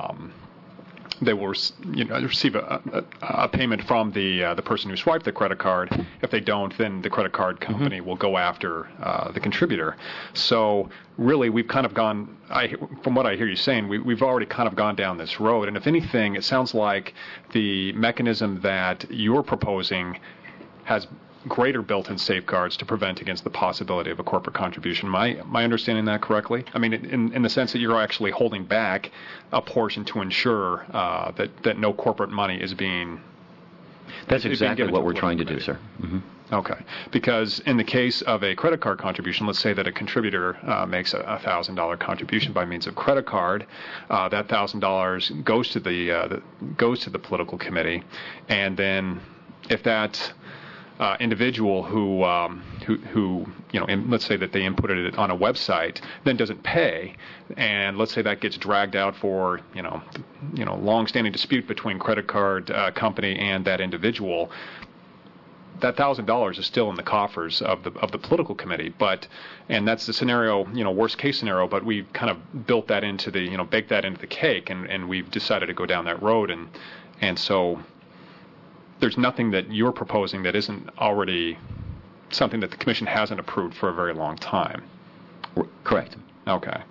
receive a payment from the person who swiped the credit card. If they don't, then the credit card company will go after the contributor. So really, we've kind of gone, from what I hear you saying, we've already kind of gone down this road. And if anything, it sounds like the mechanism that you're proposing has greater built-in safeguards to prevent against the possibility of a corporate contribution. Am I understanding that correctly? I mean, in the sense that you're actually holding back a portion to ensure that no corporate money is being... That's exactly what we're trying to do, sir. Mm-hmm. Okay. Because in the case of a credit card contribution, let's say that a contributor makes a $1,000 contribution by means of credit card. That $1,000 goes to the political committee, and then if that individual who let's say that they inputted it on a website, then doesn't pay, and let's say that gets dragged out for long-standing dispute between credit card company and that individual, that $1,000 is still in the coffers of the political committee. And that's the scenario, worst case scenario. But we've kind of built that into baked that into the cake, and we've decided to go down that road, and so. There's nothing that you're proposing that isn't already something that the Commission hasn't approved for a very long time. Correct. Okay.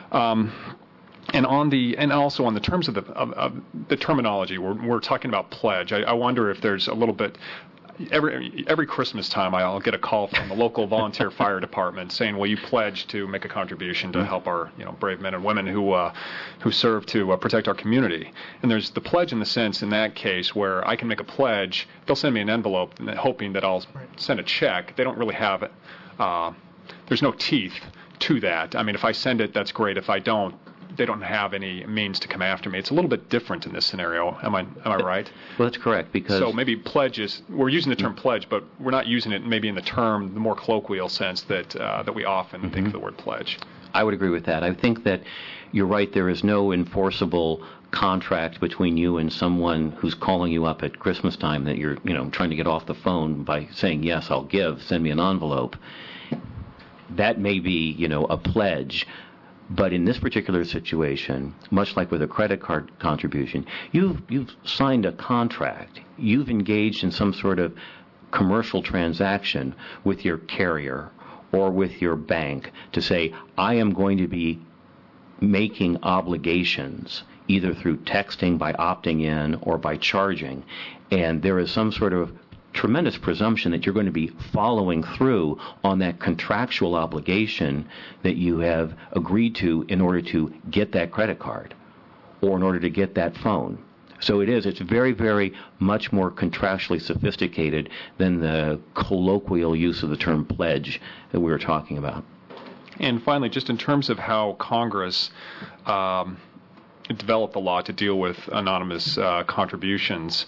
And also on the terms of the terminology, we're talking about pledge. I wonder if there's a little bit. Every Christmas time, I'll get a call from the local volunteer fire department saying, "Will you pledge to make a contribution to help our brave men and women who serve to protect our community?" And there's the pledge in the sense in that case where I can make a pledge. They'll send me an envelope hoping that I'll send a check. They don't really have it. There's no teeth to that. I mean, if I send it, that's great. If I don't, they don't have any means to come after me. It's a little bit different in this scenario. Am I right? Well, that's correct, because... So maybe pledges, we're using the term pledge, but we're not using it maybe in the more colloquial sense that we often think of the word pledge. I would agree with that. I think that you're right. There is no enforceable contract between you and someone who's calling you up at Christmas time that you're, trying to get off the phone by saying, yes, I'll give, send me an envelope. That may be, a pledge. But in this particular situation, much like with a credit card contribution, you've signed a contract. You've engaged in some sort of commercial transaction with your carrier or with your bank to say, I am going to be making obligations either through texting, by opting in, or by charging. And there is some sort of tremendous presumption that you're going to be following through on that contractual obligation that you have agreed to in order to get that credit card or in order to get that phone. So it's very, very much more contractually sophisticated than the colloquial use of the term pledge that we were talking about. And finally, just in terms of how Congress developed the law to deal with anonymous contributions,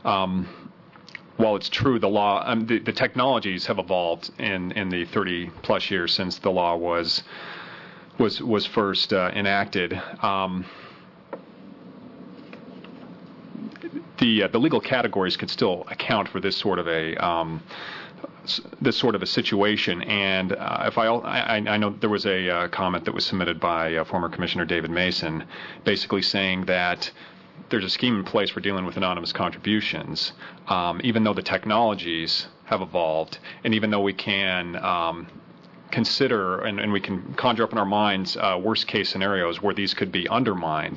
while it's true the law, the technologies have evolved in the 30-plus years since the law was first enacted. The legal categories could still account for this sort of a this sort of a situation. And if I know there was a comment that was submitted by former Commissioner David Mason, basically saying that there's a scheme in place for dealing with anonymous contributions, even though the technologies have evolved, and even though we can consider and we can conjure up in our minds worst case scenarios where these could be undermined,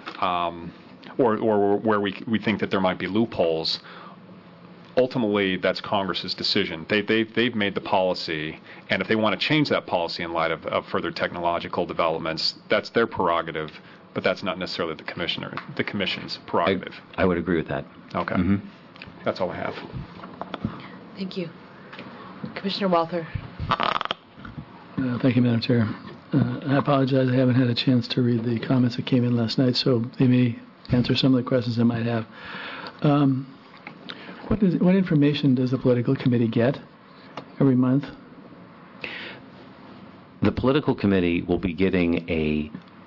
or where we think that there might be loopholes. Ultimately, that's Congress's decision. They've made the policy, and if they want to change that policy in light of further technological developments, that's their prerogative, but that's not necessarily the Commission's prerogative. I would agree with that. Okay. That's all I have. Thank you. Commissioner Walther. Thank you, Madam Chair. I apologize. I haven't had a chance to read the comments that came in last night, so they may answer some of the questions I might have. What information does the political committee get every month? The political committee will be getting a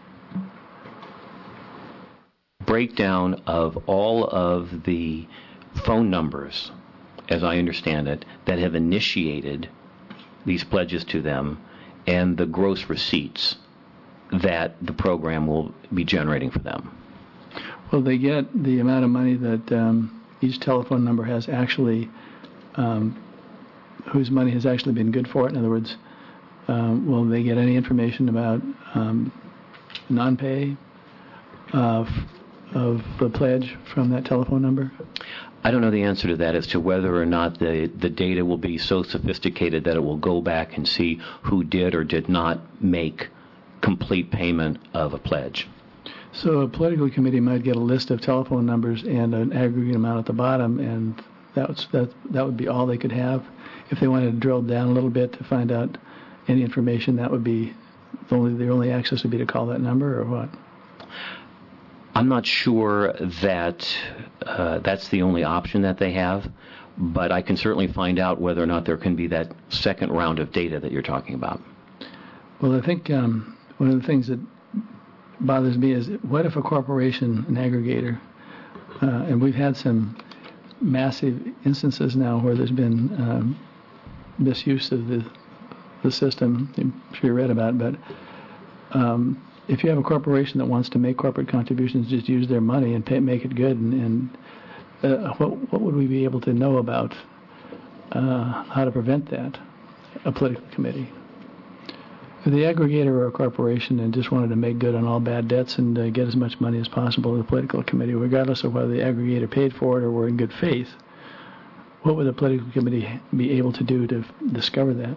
breakdown of all of the phone numbers, as I understand it, that have initiated these pledges to them, and the gross receipts that the program will be generating for them. Well, they get the amount of money that each telephone number has actually, whose money has actually been good for it. In other words, will they get any information about non-pay of the pledge from that telephone number? I don't know the answer to that as to whether or not the data will be so sophisticated that it will go back and see who did or did not make complete payment of a pledge. So a political committee might get a list of telephone numbers and an aggregate amount at the bottom, and that would be all they could have. If they wanted to drill down a little bit to find out any information, that would be the only access would be to call that number, or what? I'm not sure that that's the only option that they have, but I can certainly find out whether or not there can be that second round of data that you're talking about. Well, I think one of the things that bothers me is, what if a corporation, an aggregator, and we've had some massive instances now where there's been misuse of the system. I'm sure you read about it, but if you have a corporation that wants to make corporate contributions, just use their money and make it good, and what would we be able to know about how to prevent that? A political committee. If the aggregator were a corporation and just wanted to make good on all bad debts and get as much money as possible to the political committee, regardless of whether the aggregator paid for it or were in good faith, what would the political committee be able to do to discover that?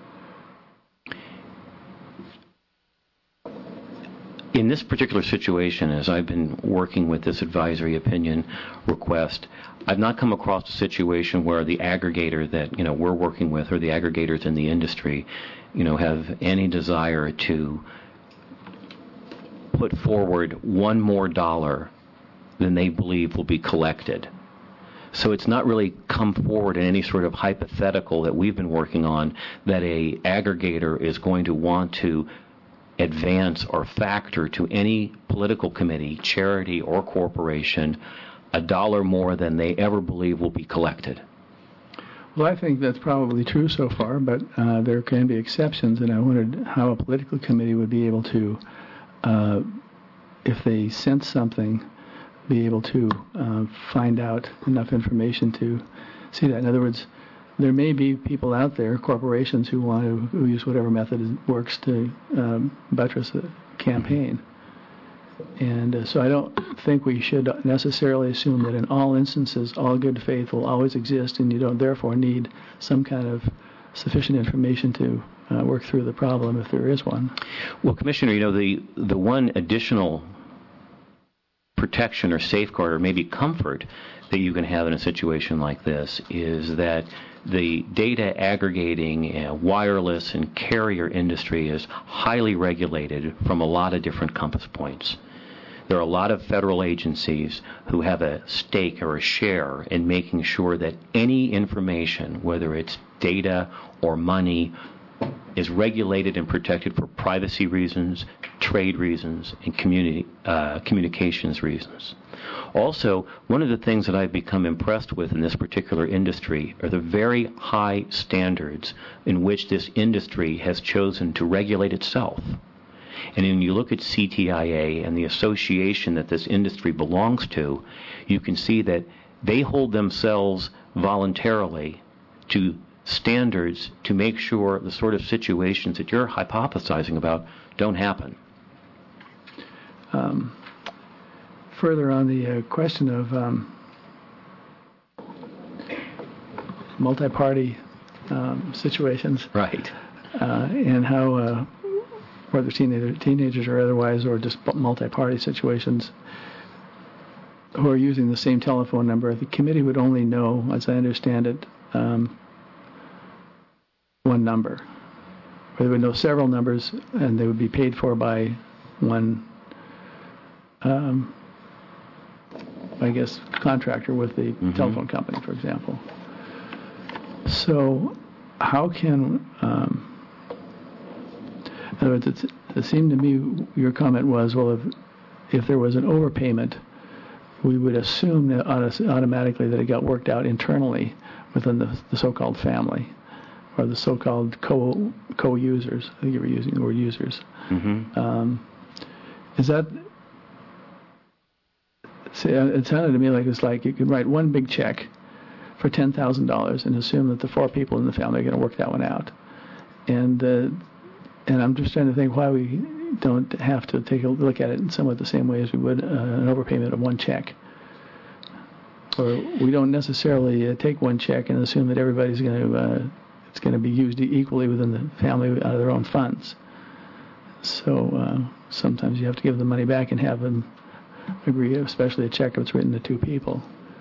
In this particular situation, as I've been working with this advisory opinion request, I've not come across a situation where the aggregator that we're working with, or the aggregators in the industry, have any desire to put forward one more dollar than they believe will be collected. So it's not really come forward in any sort of hypothetical that we've been working on that a aggregator is going to want to advance or factor to any political committee, charity, or corporation a dollar more than they ever believe will be collected. Well, I think that's probably true so far, but there can be exceptions, and I wondered how a political committee would be able to, if they sense something, be able to find out enough information to see that. In other words, there may be people out there, corporations, who use whatever method works to buttress a campaign. And so I don't think we should necessarily assume that in all instances all good faith will always exist, and you don't therefore need some kind of sufficient information to work through the problem if there is one. Well, Commissioner, the one additional protection or safeguard or maybe comfort that you can have in a situation like this is that the data aggregating, wireless and carrier industry is highly regulated from a lot of different compass points. There are a lot of federal agencies who have a stake or a share in making sure that any information, whether it's data or money is regulated and protected for privacy reasons, trade reasons, and communications reasons. Also, one of the things that I've become impressed with in this particular industry are the very high standards in which this industry has chosen to regulate itself. And when you look at CTIA and the association that this industry belongs to, you can see that they hold themselves voluntarily to standards to make sure the sort of situations that you're hypothesizing about don't happen. Further on the question of multi-party situations, right, and how whether teenagers or otherwise, or just multi-party situations, who are using the same telephone number, the committee would only know, as I understand it, one number. Or they would know several numbers, and they would be paid for by one, I guess, contractor with the telephone company, for example. So how can, in other words, it seemed to me your comment was, well, if there was an overpayment, we would assume that automatically that it got worked out internally within the so-called family, or the so-called co-users. I think you were using the word users. Is that? See, it sounded to me like it's like you could write one big check for $10,000 and assume that the four people in the family are going to work that one out. And I'm just trying to think why we don't have to take a look at it in somewhat the same way as we would an overpayment of one check. Or we don't necessarily take one check and assume that everybody's going to it's going to be used equally within the family out of their own funds. So sometimes you have to give the money back and have them agree, especially a check if it's written to two people.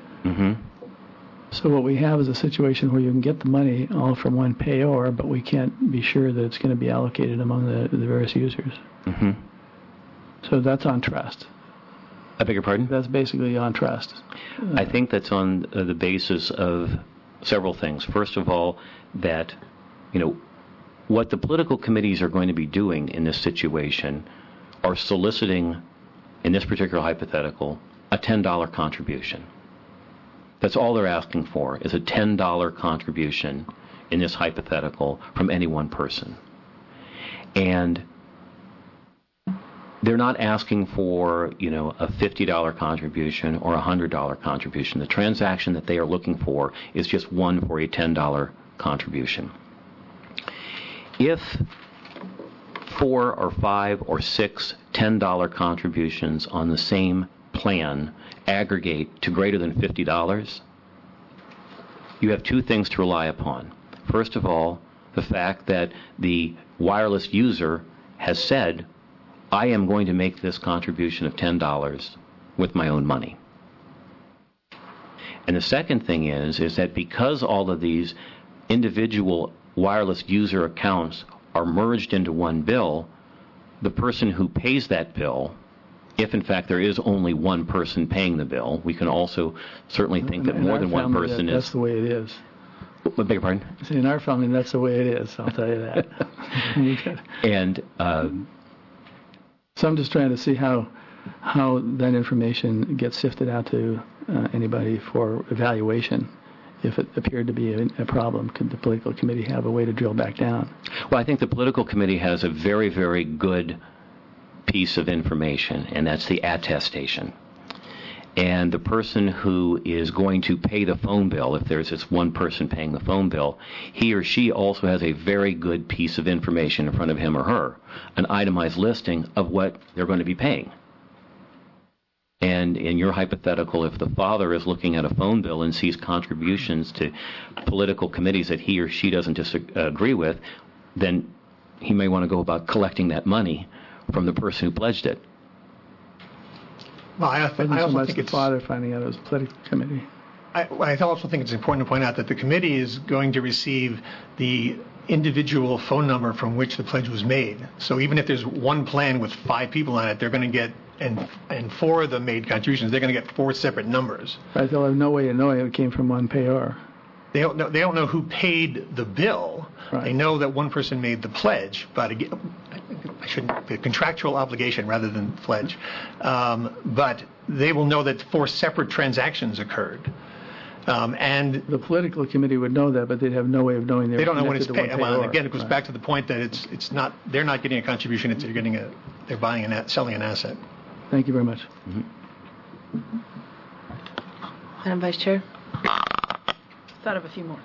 So what we have is a situation where you can get the money all from one payor, but we can't be sure that it's going to be allocated among the various users. So that's on trust. I beg your pardon? That's basically on trust. I think that's on the basis of several things. First of all, that, what the political committees are going to be doing in this situation are soliciting, in this particular hypothetical, a $10 contribution. That's all they're asking for, is a $10 contribution in this hypothetical from any one person. And they're not asking for, a $50 contribution or a $100 contribution. The transaction that they are looking for is just one for a $10 contribution. If 4 or 5 or 6 $10 contributions on the same plan aggregate to greater than $50, you have two things to rely upon. First of all, the fact that the wireless user has said, I am going to make this contribution of $10 with my own money. And the second thing is that because all of these individual wireless user accounts are merged into one bill, the person who pays that bill, if in fact there is only one person paying the bill, we can also certainly think that more than one person is. That's the way it is. I beg your pardon? See, in our family, that's the way it is, I'll tell you that. And so I'm just trying to see how that information gets sifted out to anybody for evaluation. If it appeared to be a problem, could the political committee have a way to drill back down? Well, I think the political committee has a very, very good piece of information, and that's the attestation. And the person who is going to pay the phone bill, if there's this one person paying the phone bill, he or she also has a very good piece of information in front of him or her, an itemized listing of what they're going to be paying. And in your hypothetical, if the father is looking at a phone bill and sees contributions to political committees that he or she doesn't disagree with, then he may want to go about collecting that money from the person who pledged it. Well, I also think it's the father finding out it was a political committee. I also think it's important to point out that the committee is going to receive the individual phone number from which the pledge was made. So even if there's one plan with 5 people on it, they're going to get, and 4 of them made contributions, they're going to get 4 separate numbers. Right, they'll have no way of knowing it came from one payor. They don't know who paid the bill. Right. They know that one person made the pledge, but again, the contractual obligation rather than pledge. But they will know that 4 separate transactions occurred. And the political committee would know that, but they'd have no way of knowing they don't know when it's paid. Well, payor. again, it goes back to the point that it's not, they're not getting a contribution. They're buying selling an asset. Thank you very much. Madam Vice Chair. Thought of a few more.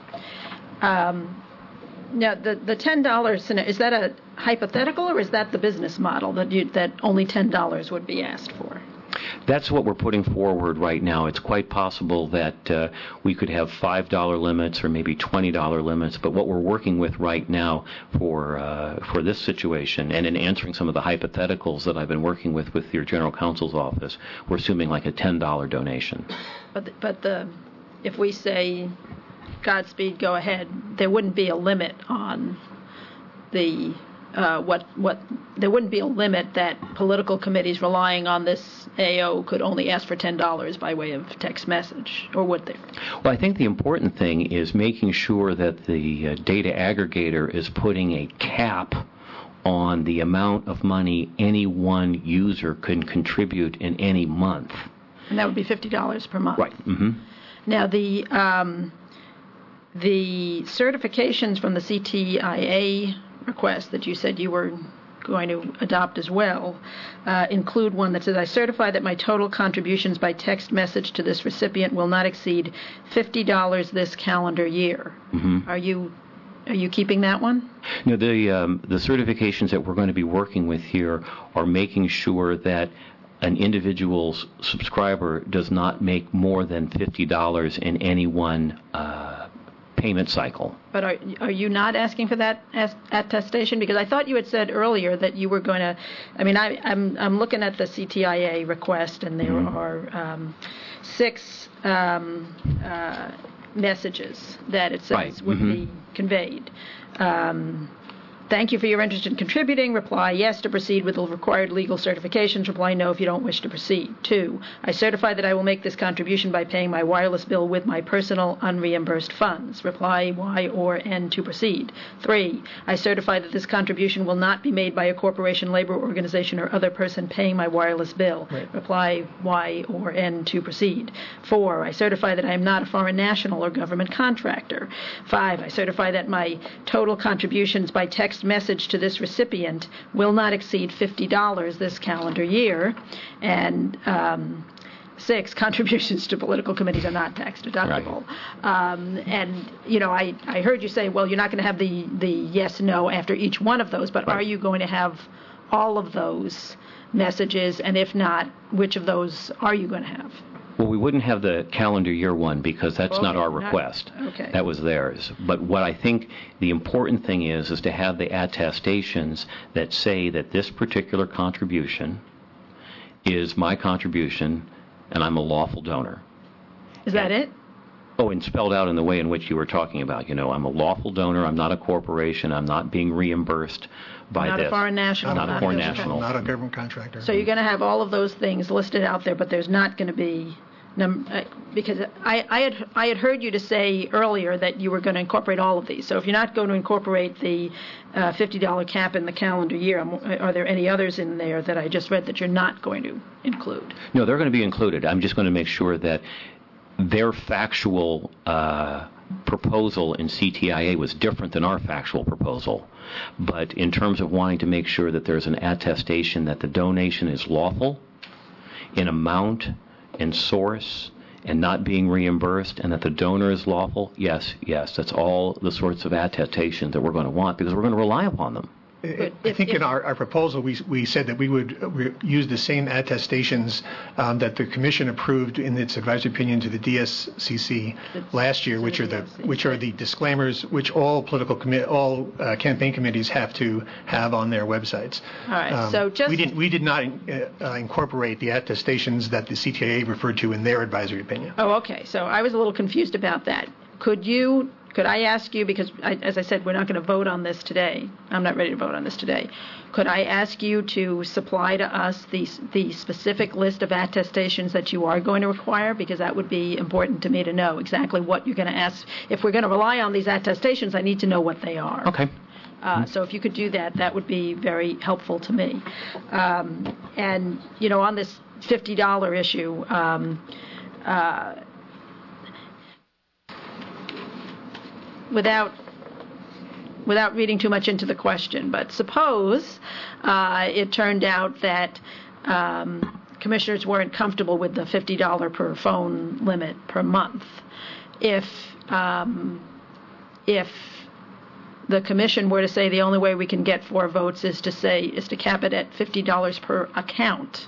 Now, the $10, is that a hypothetical, or is that the business model that only $10 would be asked for? That's what we're putting forward right now. It's quite possible that we could have $5 limits or maybe $20 limits, but what we're working with right now for this situation, and in answering some of the hypotheticals that I've been working with your General Counsel's office, we're assuming like a $10 donation. But if we say, Godspeed, go ahead, there wouldn't be a limit on the there wouldn't be a limit that political committees relying on this AO could only ask for $10 by way of text message, or would they? Well, I think the important thing is making sure that the data aggregator is putting a cap on the amount of money any one user can contribute in any month. And that would be $50 per month. Right. Mm-hmm. Now, the certifications from the CTIA request that you said you were going to adopt as well include one that says, I certify that my total contributions by text message to this recipient will not exceed $50 this calendar year. Mm-hmm. Are you keeping that one? No, the certifications that we're going to be working with here are making sure that an individual's subscriber does not make more than $50 in any one payment cycle. But are you not asking for that attestation? Because I thought you had said earlier that you were going to. I mean, I'm looking at the CTIA request, and there are 6 messages that it says would be conveyed. Thank you for your interest in contributing. Reply yes to proceed with the required legal certifications. Reply no if you don't wish to proceed. 2, I certify that I will make this contribution by paying my wireless bill with my personal unreimbursed funds. Reply Y or N to proceed. 3, I certify that this contribution will not be made by a corporation, labor organization, or other person paying my wireless bill. Right. Reply Y or N to proceed. 4, I certify that I am not a foreign national or government contractor. 5, I certify that my total contributions by text message to this recipient will not exceed $50 this calendar year. And 6, contributions to political committees are not tax deductible. Right. And, I heard you say, well, you're not going to have the yes, no after each one of those, but right. Are you going to have all of those messages? And if not, which of those are you going to have? Well, we wouldn't have the calendar year one because that's not our request. Okay. That was theirs. But what I think the important thing is to have the attestations that say that this particular contribution is my contribution and I'm a lawful donor. Is that it? Oh, and spelled out in the way in which you were talking about. I'm a lawful donor. I'm not a corporation. I'm not being reimbursed by not this. A foreign national. Not a foreign national. Not a government contractor. So you're going to have all of those things listed out there, but there's not going to be because I had heard you to say earlier that you were going to incorporate all of these. So if you're not going to incorporate the $50 cap in the calendar year, are there any others in there that I just read that you're not going to include? No, they're going to be included. I'm just going to make sure that their factual proposal in CTIA was different than our factual proposal. But in terms of wanting to make sure that there's an attestation that the donation is lawful in amount and source and not being reimbursed, and that the donor is lawful, yes, that's all the sorts of attestations that we're going to want because we're going to rely upon them. I think in our proposal, we said that we would use the same attestations that the Commission approved in its advisory opinion to the DSCC last year, which are the disclaimers which all campaign committees have to have on their websites. All right. So we did not incorporate the attestations that the CTIA referred to in their advisory opinion. Oh, okay. So I was a little confused about that. Could you Could I ask you, because as I said, we're not going to vote on this today. I'm not ready to vote on this today. Could I ask you to supply to us the specific list of attestations that you are going to require? Because that would be important to me to know exactly what you're going to ask. If we're going to rely on these attestations, I need to know what they are. Okay. So if you could do that, that would be very helpful to me. And, on this $50 issue, without reading too much into the question, but suppose it turned out that commissioners weren't comfortable with the $50 per phone limit per month. If the commission were to say the only way we can get 4 votes is to cap it at $50 per account,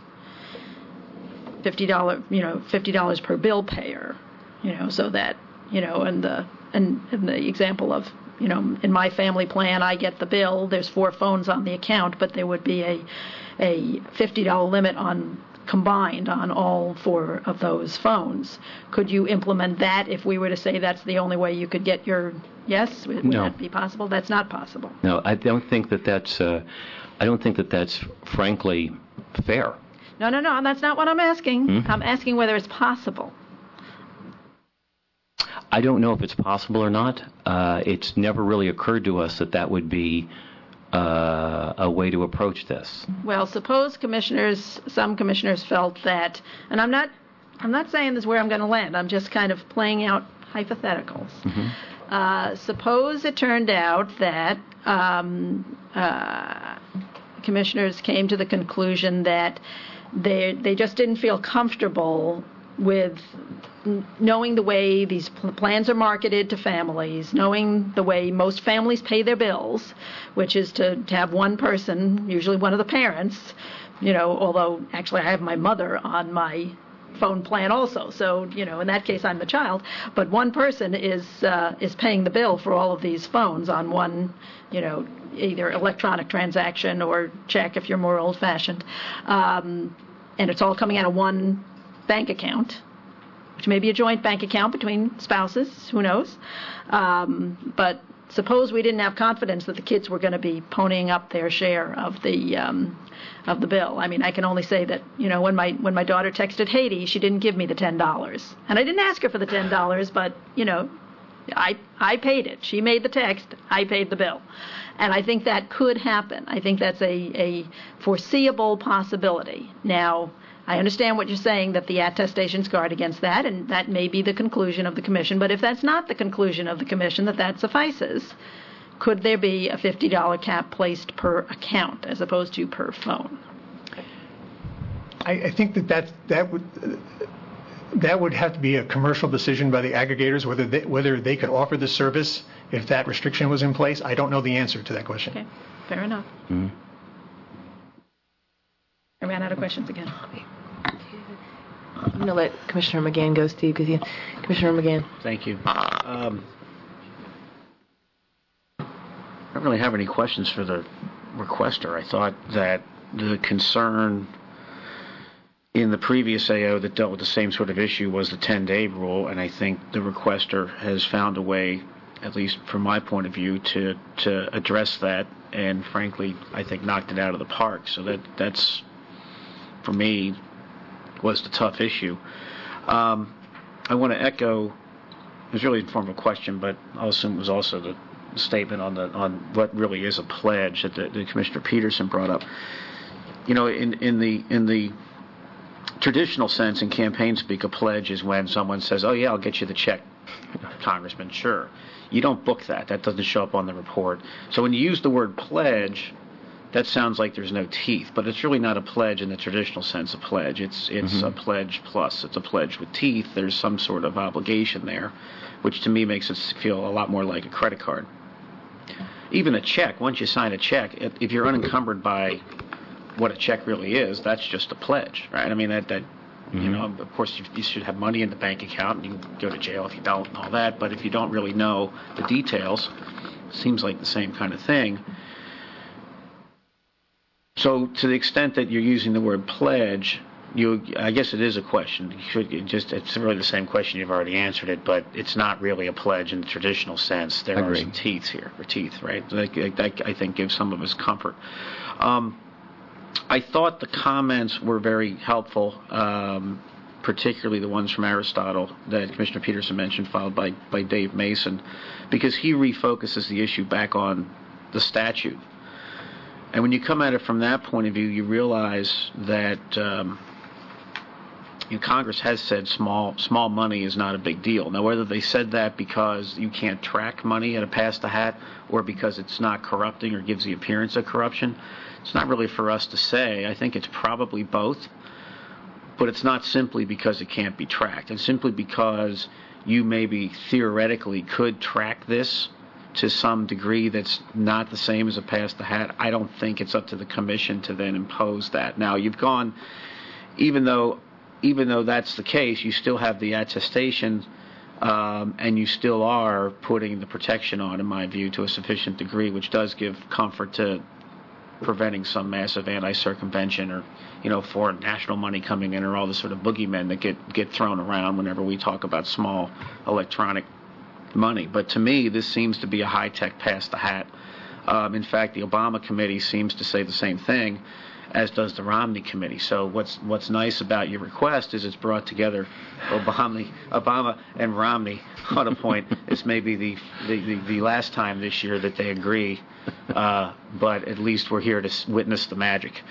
$50 per bill payer, so that, and the example of, in my family plan, I get the bill, there's 4 phones on the account, but there would be a $50 limit combined on all 4 of those phones. Could you implement that if we were to say that's the only way you could get your yes? Would that be possible? That's not possible. No, I don't think that that's frankly fair. No, that's not what I'm asking. Mm-hmm. I'm asking whether it's possible. I don't know if it's possible or not. It's never really occurred to us that would be a way to approach this. Well, suppose some commissioners felt that, and I'm not saying this is where I'm going to land. I'm just kind of playing out hypotheticals. Mm-hmm. Suppose it turned out that commissioners came to the conclusion that they just didn't feel comfortable with knowing the way these plans are marketed to families, knowing the way most families pay their bills, which is to have one person, usually one of the parents, although actually I have my mother on my phone plan also, so in that case I'm the child, but one person is paying the bill for all of these phones on one, either electronic transaction or check if you're more old-fashioned, and it's all coming out of one bank account, which may be a joint bank account between spouses, who knows. But suppose we didn't have confidence that the kids were going to be ponying up their share of the bill. I mean, I can only say that, when my daughter texted Haiti, she didn't give me the $10. And I didn't ask her for the $10, but, I paid it. She made the text, I paid the bill. And I think that could happen. I think that's a foreseeable possibility. Now, I understand what you're saying, that the attestations guard against that, and that may be the conclusion of the commission. But if that's not the conclusion of the commission, that suffices, could there be a $50 cap placed per account as opposed to per phone? I think that would have to be a commercial decision by the aggregators, whether they could offer the service if that restriction was in place. I don't know the answer to that question. Okay, fair enough. Mm-hmm. I ran out of questions again. I'm going to let Commissioner McGann go, Steve, because Commissioner McGann. Thank you. I don't really have any questions for the requester. I thought that the concern in the previous AO that dealt with the same sort of issue was the 10-day rule, and I think the requester has found a way, at least from my point of view, to address that, and frankly, I think knocked it out of the park. So that's for me, was the tough issue. I want to echo, it was really a form of a question, but I'll assume it was also the statement on what really is a pledge that the Commissioner Peterson brought up. In the traditional sense, in campaign speak, a pledge is when someone says, "Oh yeah, I'll get you the check, Congressman." Sure. You don't book that. That doesn't show up on the report. So when you use the word pledge, that sounds like there's no teeth, but it's really not a pledge in the traditional sense of pledge. It's mm-hmm. a pledge plus. It's a pledge with teeth. There's some sort of obligation there, which to me makes it feel a lot more like a credit card. Even a check, once you sign a check, if you're unencumbered by what a check really is, that's just a pledge, right? I mean, that mm-hmm. Of course, you should have money in the bank account, and you can go to jail if you don't and all that, but if you don't really know the details, it seems like the same kind of thing. So to the extent that you're using the word pledge, I guess it is a question. It's really the same question. You've already answered it, but it's not really a pledge in the traditional sense. There are some teeth here, right? I think gives some of us comfort. I thought the comments were very helpful, particularly the ones from Aristotle that Commissioner Peterson mentioned, followed by Dave Mason, because he refocuses the issue back on the statute. And when you come at it from that point of view, you realize that Congress has said small money is not a big deal. Now, whether they said that because you can't track money at a pass the hat or because it's not corrupting or gives the appearance of corruption, it's not really for us to say. I think it's probably both. But it's not simply because it can't be tracked. It's simply because you maybe theoretically could track this to some degree that's not the same as a pass the hat. I don't think it's up to the commission to then impose that. Now, you've gone, even though that's the case, you still have the attestation, and you still are putting the protection on, in my view, to a sufficient degree, which does give comfort to preventing some massive anti-circumvention or, foreign national money coming in or all the sort of boogeymen that get thrown around whenever we talk about small electronic money. But to me, this seems to be a high-tech pass the hat. In fact, the Obama committee seems to say the same thing, as does the Romney committee. So what's nice about your request is it's brought together Obama and Romney on a point. This may be the last time this year that they agree, but at least we're here to witness the magic.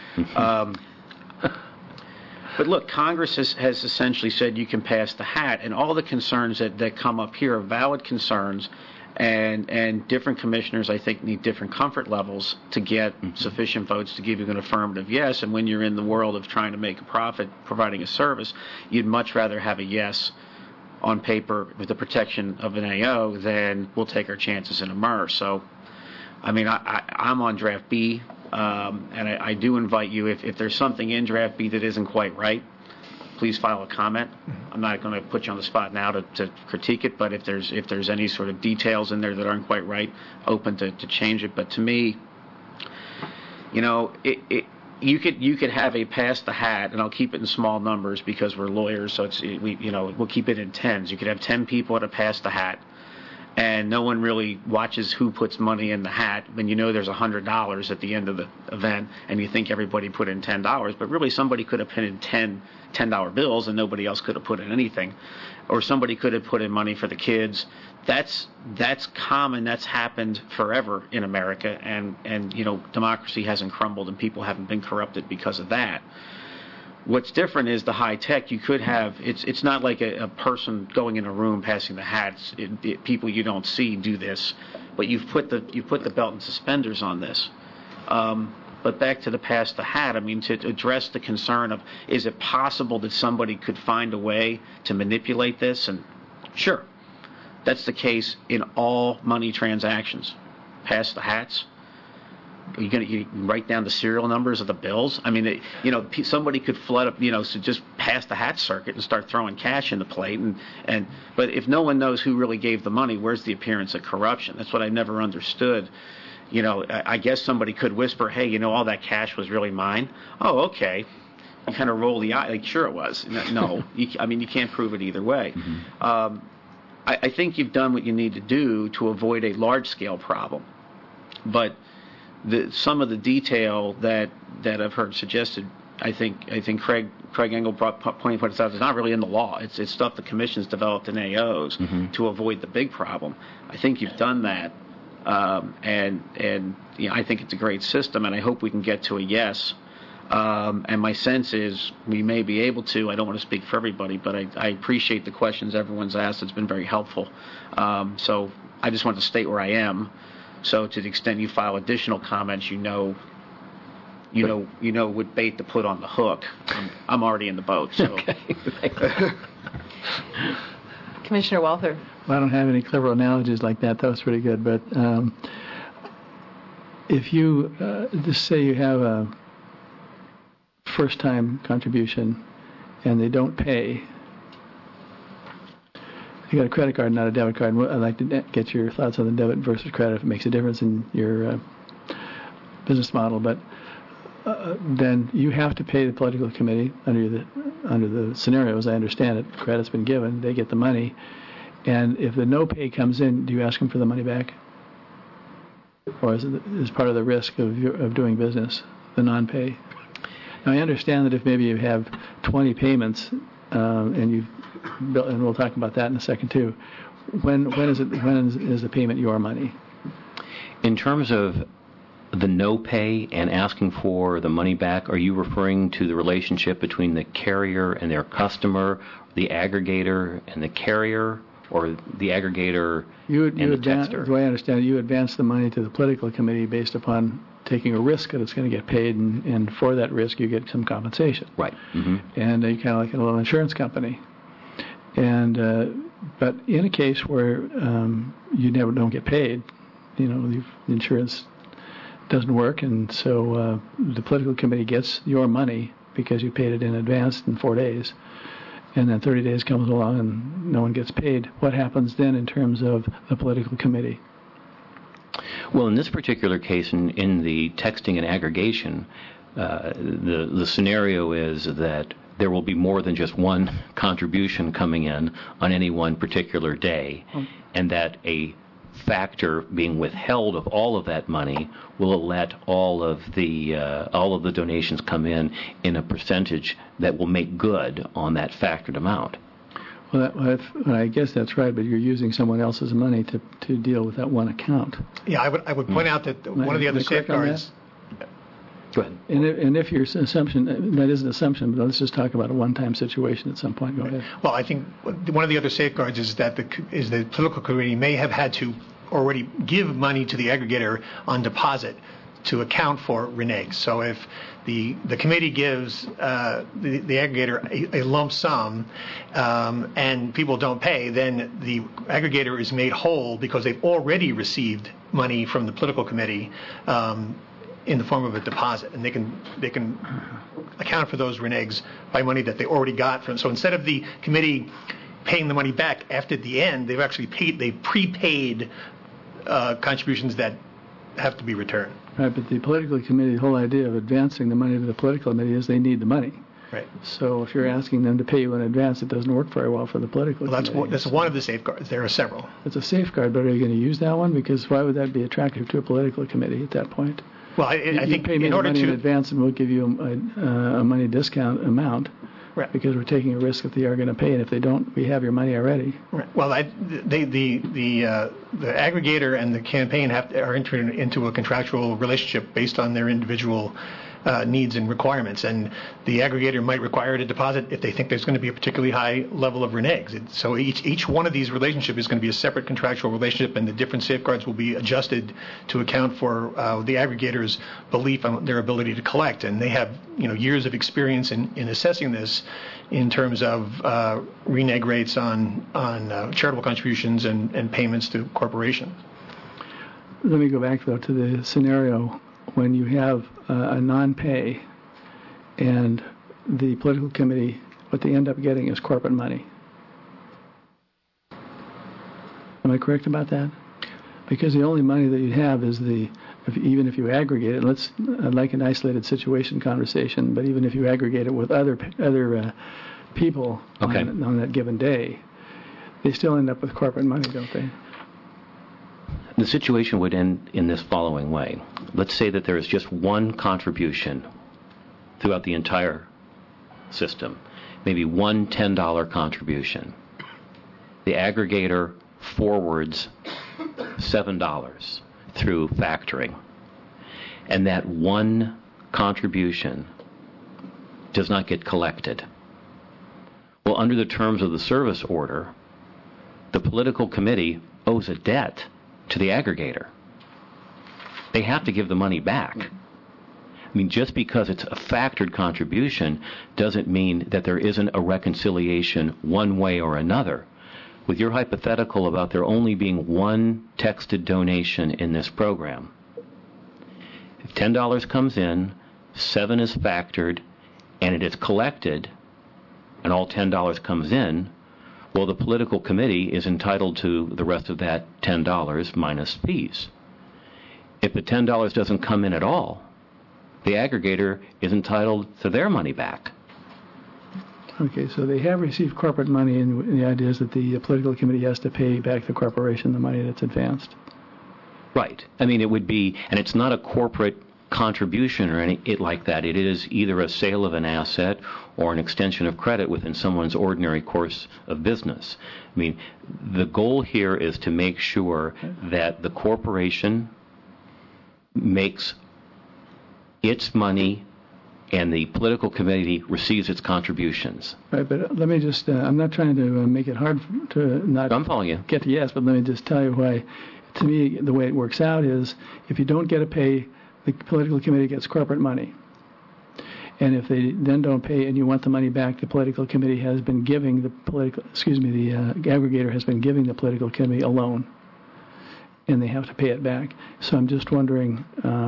But look, Congress has essentially said you can pass the hat, and all the concerns that come up here are valid concerns, and different commissioners, I think, need different comfort levels to get sufficient votes to give you an affirmative yes. And when you're in the world of trying to make a profit providing a service, you'd much rather have a yes on paper with the protection of an AO than we'll take our chances in a MRR. So, I mean, I'm on draft B. And I do invite you, if there's something in draft B that isn't quite right, please file a comment. I'm not going to put you on the spot now to critique it, but if there's any sort of details in there that aren't quite right, open to change it. But to me, you could have a pass the hat, and I'll keep it in small numbers because we're lawyers, so we'll keep it in tens. You could have 10 people at a pass the hat, and no one really watches who puts money in the hat when there's $100 at the end of the event and you think everybody put in $10, but really somebody could have put in $10 bills and nobody else could have put in anything, or somebody could have put in money for the kids. That's common. That's happened forever in America, and democracy hasn't crumbled and people haven't been corrupted because of that. What's different is the high tech. You could have it's not like a person going in a room passing the hats. People you don't see do this, but you've put the belt and suspenders on this. But back to the pass the hat. I mean, to address the concern of, is it possible that somebody could find a way to manipulate this? And sure, that's the case in all money transactions. Pass the hats. Are you going to write down the serial numbers of the bills? I mean, somebody could flood up, so just pass the hat circuit and start throwing cash in the plate. But if no one knows who really gave the money, where's the appearance of corruption? That's what I never understood. I guess somebody could whisper, hey, all that cash was really mine. Oh, okay. You kind of roll the eye, like, sure it was. No, you can't prove it either way. Mm-hmm. I think you've done what you need to do to avoid a large-scale problem. But some of the detail that I've heard suggested, I think Craig Engel pointed out, is not really in the law. It's stuff the commission's developed in AOs to avoid the big problem. I think you've done that, and I think it's a great system, and I hope we can get to a yes. And my sense is we may be able to. I don't want to speak for everybody, but I appreciate the questions everyone's asked. It's been very helpful. So I just want to state where I am. So to the extent you file additional comments, you know what bait to put on the hook. I'm already in the boat. So. Okay. Commissioner Walther. Well, I don't have any clever analogies like that. That was pretty good. But if you just say you have a first-time contribution and they don't pay, you got a credit card, not a debit card. I'd like to get your thoughts on the debit versus credit, if it makes a difference in your business model. But then you have to pay the political committee under the scenario, as I understand it. Credit's been given, they get the money, and if the no pay comes in, do you ask them for the money back, or is part of the risk of doing business the non-pay? Now I understand that if maybe you have 20 payments and we'll talk about that in a second too. When is the payment your money? In terms of the no pay and asking for the money back, are you referring to the relationship between the carrier and their customer, the aggregator and the carrier, or the aggregator and the texter? Do I understand you advance the money to the political committee based upon taking a risk that it's going to get paid, and for that risk you get some compensation. Right. Mm-hmm. And you kind of like a little insurance company. And but in a case where you don't get paid, the insurance doesn't work, and so the political committee gets your money because you paid it in advance in 4 days, and then 30 days comes along and no one gets paid. What happens then in terms of the political committee? Well, in this particular case, in the texting and aggregation, the scenario is that there will be more than just one contribution coming in on any one particular day, and that a factor being withheld of all of that money will let all of the donations come in a percentage that will make good on that factored amount. Well, I guess that's right, but you're using someone else's money to deal with that one account. Yeah, I would point out that one of the other safeguards. Go ahead. And if your assumption, that is an assumption, but let's just talk about a one-time situation at some point. Go ahead. Well, I think one of the other safeguards is that the political committee may have had to already give money to the aggregator on deposit to account for reneges. So if the committee gives the aggregator a lump sum and people don't pay, then the aggregator is made whole because they've already received money from the political committee in the form of a deposit, and they can account for those reneges by money that they already got from. So instead of the committee paying the money back after the end, they've actually prepaid contributions that have to be returned. Right, but the political committee, the whole idea of advancing the money to the political committee is they need the money. Right. So if you're asking them to pay you in advance, it doesn't work very well for the political committee. That's one of the safeguards. There are several. It's a safeguard, but are you going to use that one? Because why would that be attractive to a political committee at that point? Well, I think pay me in the order money to in advance, and we'll give you a money discount amount. Right. Because we're taking a risk if they are going to pay, and if they don't, we have your money already. Right. Well, the aggregator and the campaign are entering into a contractual relationship based on their individual needs and requirements, and the aggregator might require a deposit if they think there's going to be a particularly high level of reneges. So each one of these relationships is going to be a separate contractual relationship, and the different safeguards will be adjusted to account for the aggregator's belief on their ability to collect. And they have years of experience in assessing this in terms of renege rates on charitable contributions and payments to corporations. Let me go back though to the scenario when you have a non-pay and the political committee, what they end up getting is corporate money. Am I correct about that? Because the only money that you have is even if you aggregate it, I'd like an isolated situation conversation, but even if you aggregate it with other people on that given day, they still end up with corporate money, don't they? The situation would end in this following way. Let's say that there is just one contribution throughout the entire system, maybe one $10 contribution. The aggregator forwards $7 through factoring, and that one contribution does not get collected. Well, under the terms of the service order, the political committee owes a debt to the aggregator. They have to give the money back. I mean, just because it's a factored contribution doesn't mean that there isn't a reconciliation one way or another. With your hypothetical about there only being one texted donation in this program, if $10 comes in, $7 is factored, and it is collected, and all $10 comes in, well, the political committee is entitled to the rest of that $10 minus fees. If the $10 doesn't come in at all, the aggregator is entitled to their money back. Okay, so they have received corporate money, and the idea is that the political committee has to pay back the corporation the money that's advanced. Right. I mean, it would be, and it's not a corporate contribution or anything like that. It is either a sale of an asset or an extension of credit within someone's ordinary course of business. I mean, the goal here is to make sure that the corporation makes its money and the political committee receives its contributions. Right, but let me just, I'm not trying to make it hard to not I'm following you. Get to yes, but let me just tell you why. To me, the way it works out is if you don't get a pay, the political committee gets corporate money. And if they then don't pay and you want the money back, the political committee has been giving the aggregator has been giving the political committee a loan. And they have to pay it back. So I'm just wondering,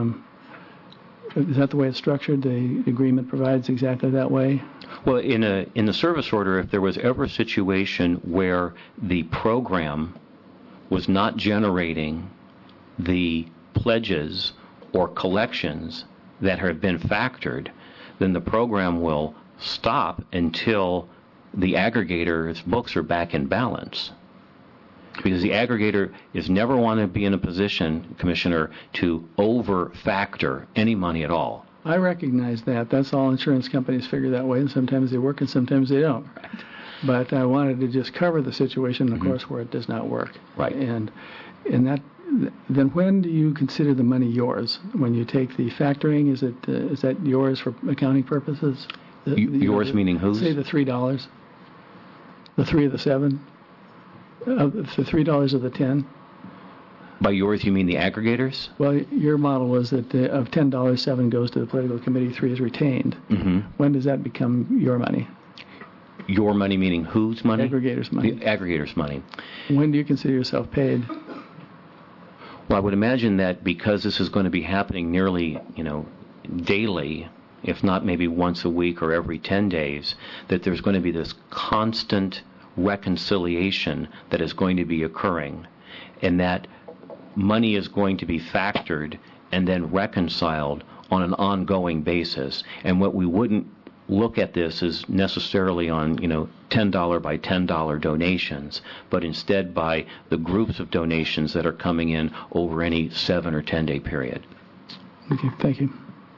is that the way it's structured? The agreement provides exactly that way? Well, in the service order, if there was ever a situation where the program was not generating the pledges or collections that have been factored, then the program will stop until the aggregator's books are back in balance. Because the aggregator is never want to be in a position, Commissioner, to over-factor any money at all. I recognize that. That's all insurance companies figure that way, and sometimes they work and sometimes they don't. Right. But I wanted to just cover the situation, of course, where it does not work. Right. And that, then when do you consider the money yours? When you take the factoring, is that yours for accounting purposes? Yours meaning whose? Say the $3, the 3 of the 7, the $3 of the 10. By yours, you mean the aggregators? Well, your model was that of $10, 7 goes to the political committee, 3 is retained. Mm-hmm. When does that become your money? Your money meaning whose money? Aggregator's money. The aggregator's money. When do you consider yourself paid? Well, I would imagine that because this is going to be happening nearly, daily, if not maybe once a week or every 10 days, that there's going to be this constant reconciliation that is going to be occurring, and that money is going to be factored and then reconciled on an ongoing basis. And what we wouldn't look at this as necessarily on, $10 by $10 donations, but instead by the groups of donations that are coming in over any 7 or 10 day period. Okay, thank you.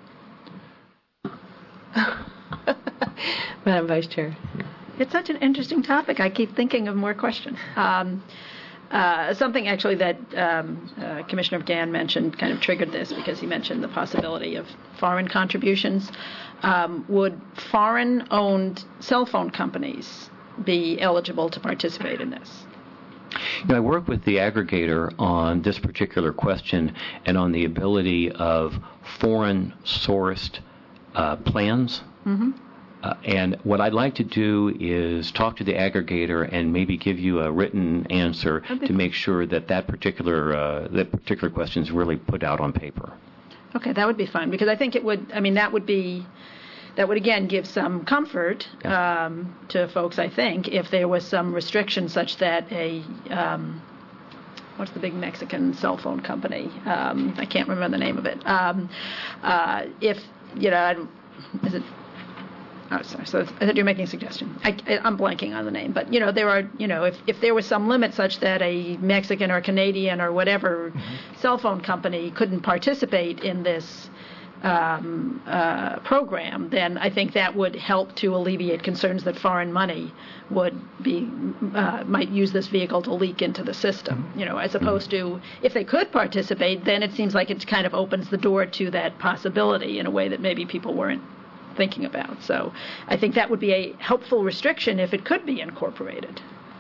Madam Vice Chair. It's such an interesting topic. I keep thinking of more questions. Something actually that Commissioner McGann mentioned kind of triggered this because he mentioned the possibility of foreign contributions. Would foreign-owned cell phone companies be eligible to participate in this? I work with the aggregator on this particular question and on the ability of foreign-sourced plans. Mm-hmm. And what I'd like to do is talk to the aggregator and maybe give you a written answer to make sure that particular question is really put out on paper. Okay, that would be fine because I think it would. I mean, that would again give some comfort to folks. I think if there was some restriction such that what's the big Mexican cell phone company? I can't remember the name of it. Is it? Oh, sorry. So I thought you were making a suggestion. I'm blanking on the name, but there are if there was some limit such that a Mexican or Canadian or whatever cell phone company couldn't participate in this program, then I think that would help to alleviate concerns that foreign money might use this vehicle to leak into the system. As opposed to if they could participate, then it seems like it kind of opens the door to that possibility in a way that maybe people weren't thinking about. So I think that would be a helpful restriction if it could be incorporated.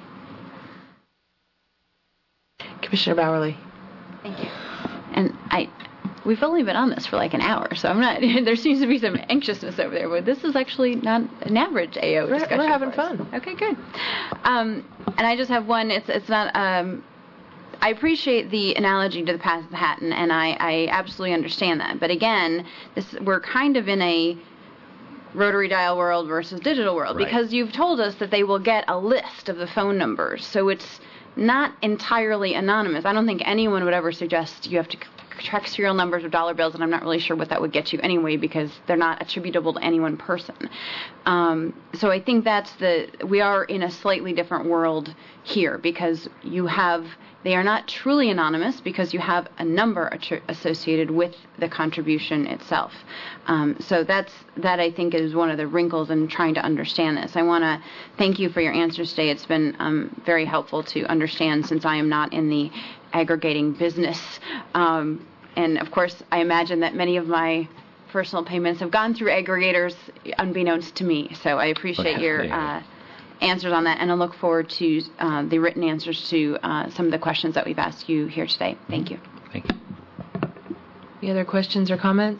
Commissioner Bowerly. Thank you. And we've only been on this for like an hour, so I'm not. There seems to be some anxiousness over there, but this is actually not an average AO discussion. We're having fun. Okay, good. And I just have one. It's not. I appreciate the analogy to the Pass the Hat, and I absolutely understand that. But again, we're kind of in a rotary dial world versus digital world, right? Because you've told us that they will get a list of the phone numbers, so it's not entirely anonymous. I don't think anyone would ever suggest you have to check serial numbers or dollar bills, and I'm not really sure what that would get you anyway because they're not attributable to any one person. So I think we are in a slightly different world here because they are not truly anonymous because you have a number associated with the contribution itself. So that I think is one of the wrinkles in trying to understand this. I want to thank you for your answers today. It's been very helpful to understand since I am not in the aggregating business. And of course, I imagine that many of my personal payments have gone through aggregators unbeknownst to me. So I appreciate your answers on that, and I look forward to the written answers to some of the questions that we've asked you here today. Thank you. Thank you. Any other questions or comments?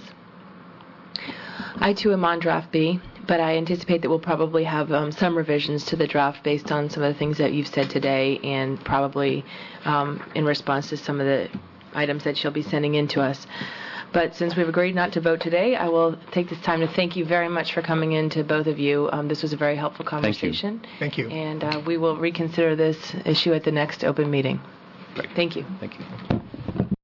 I too am on draft B, but I anticipate that we'll probably have some revisions to the draft based on some of the things that you've said today, and probably in response to some of the items that you'll be sending in to us. But since we've agreed not to vote today, I will take this time to thank you very much for coming in, to both of you. This was a very helpful conversation. Thank you. And we will reconsider this issue at the next open meeting. Great. Thank you. Thank you.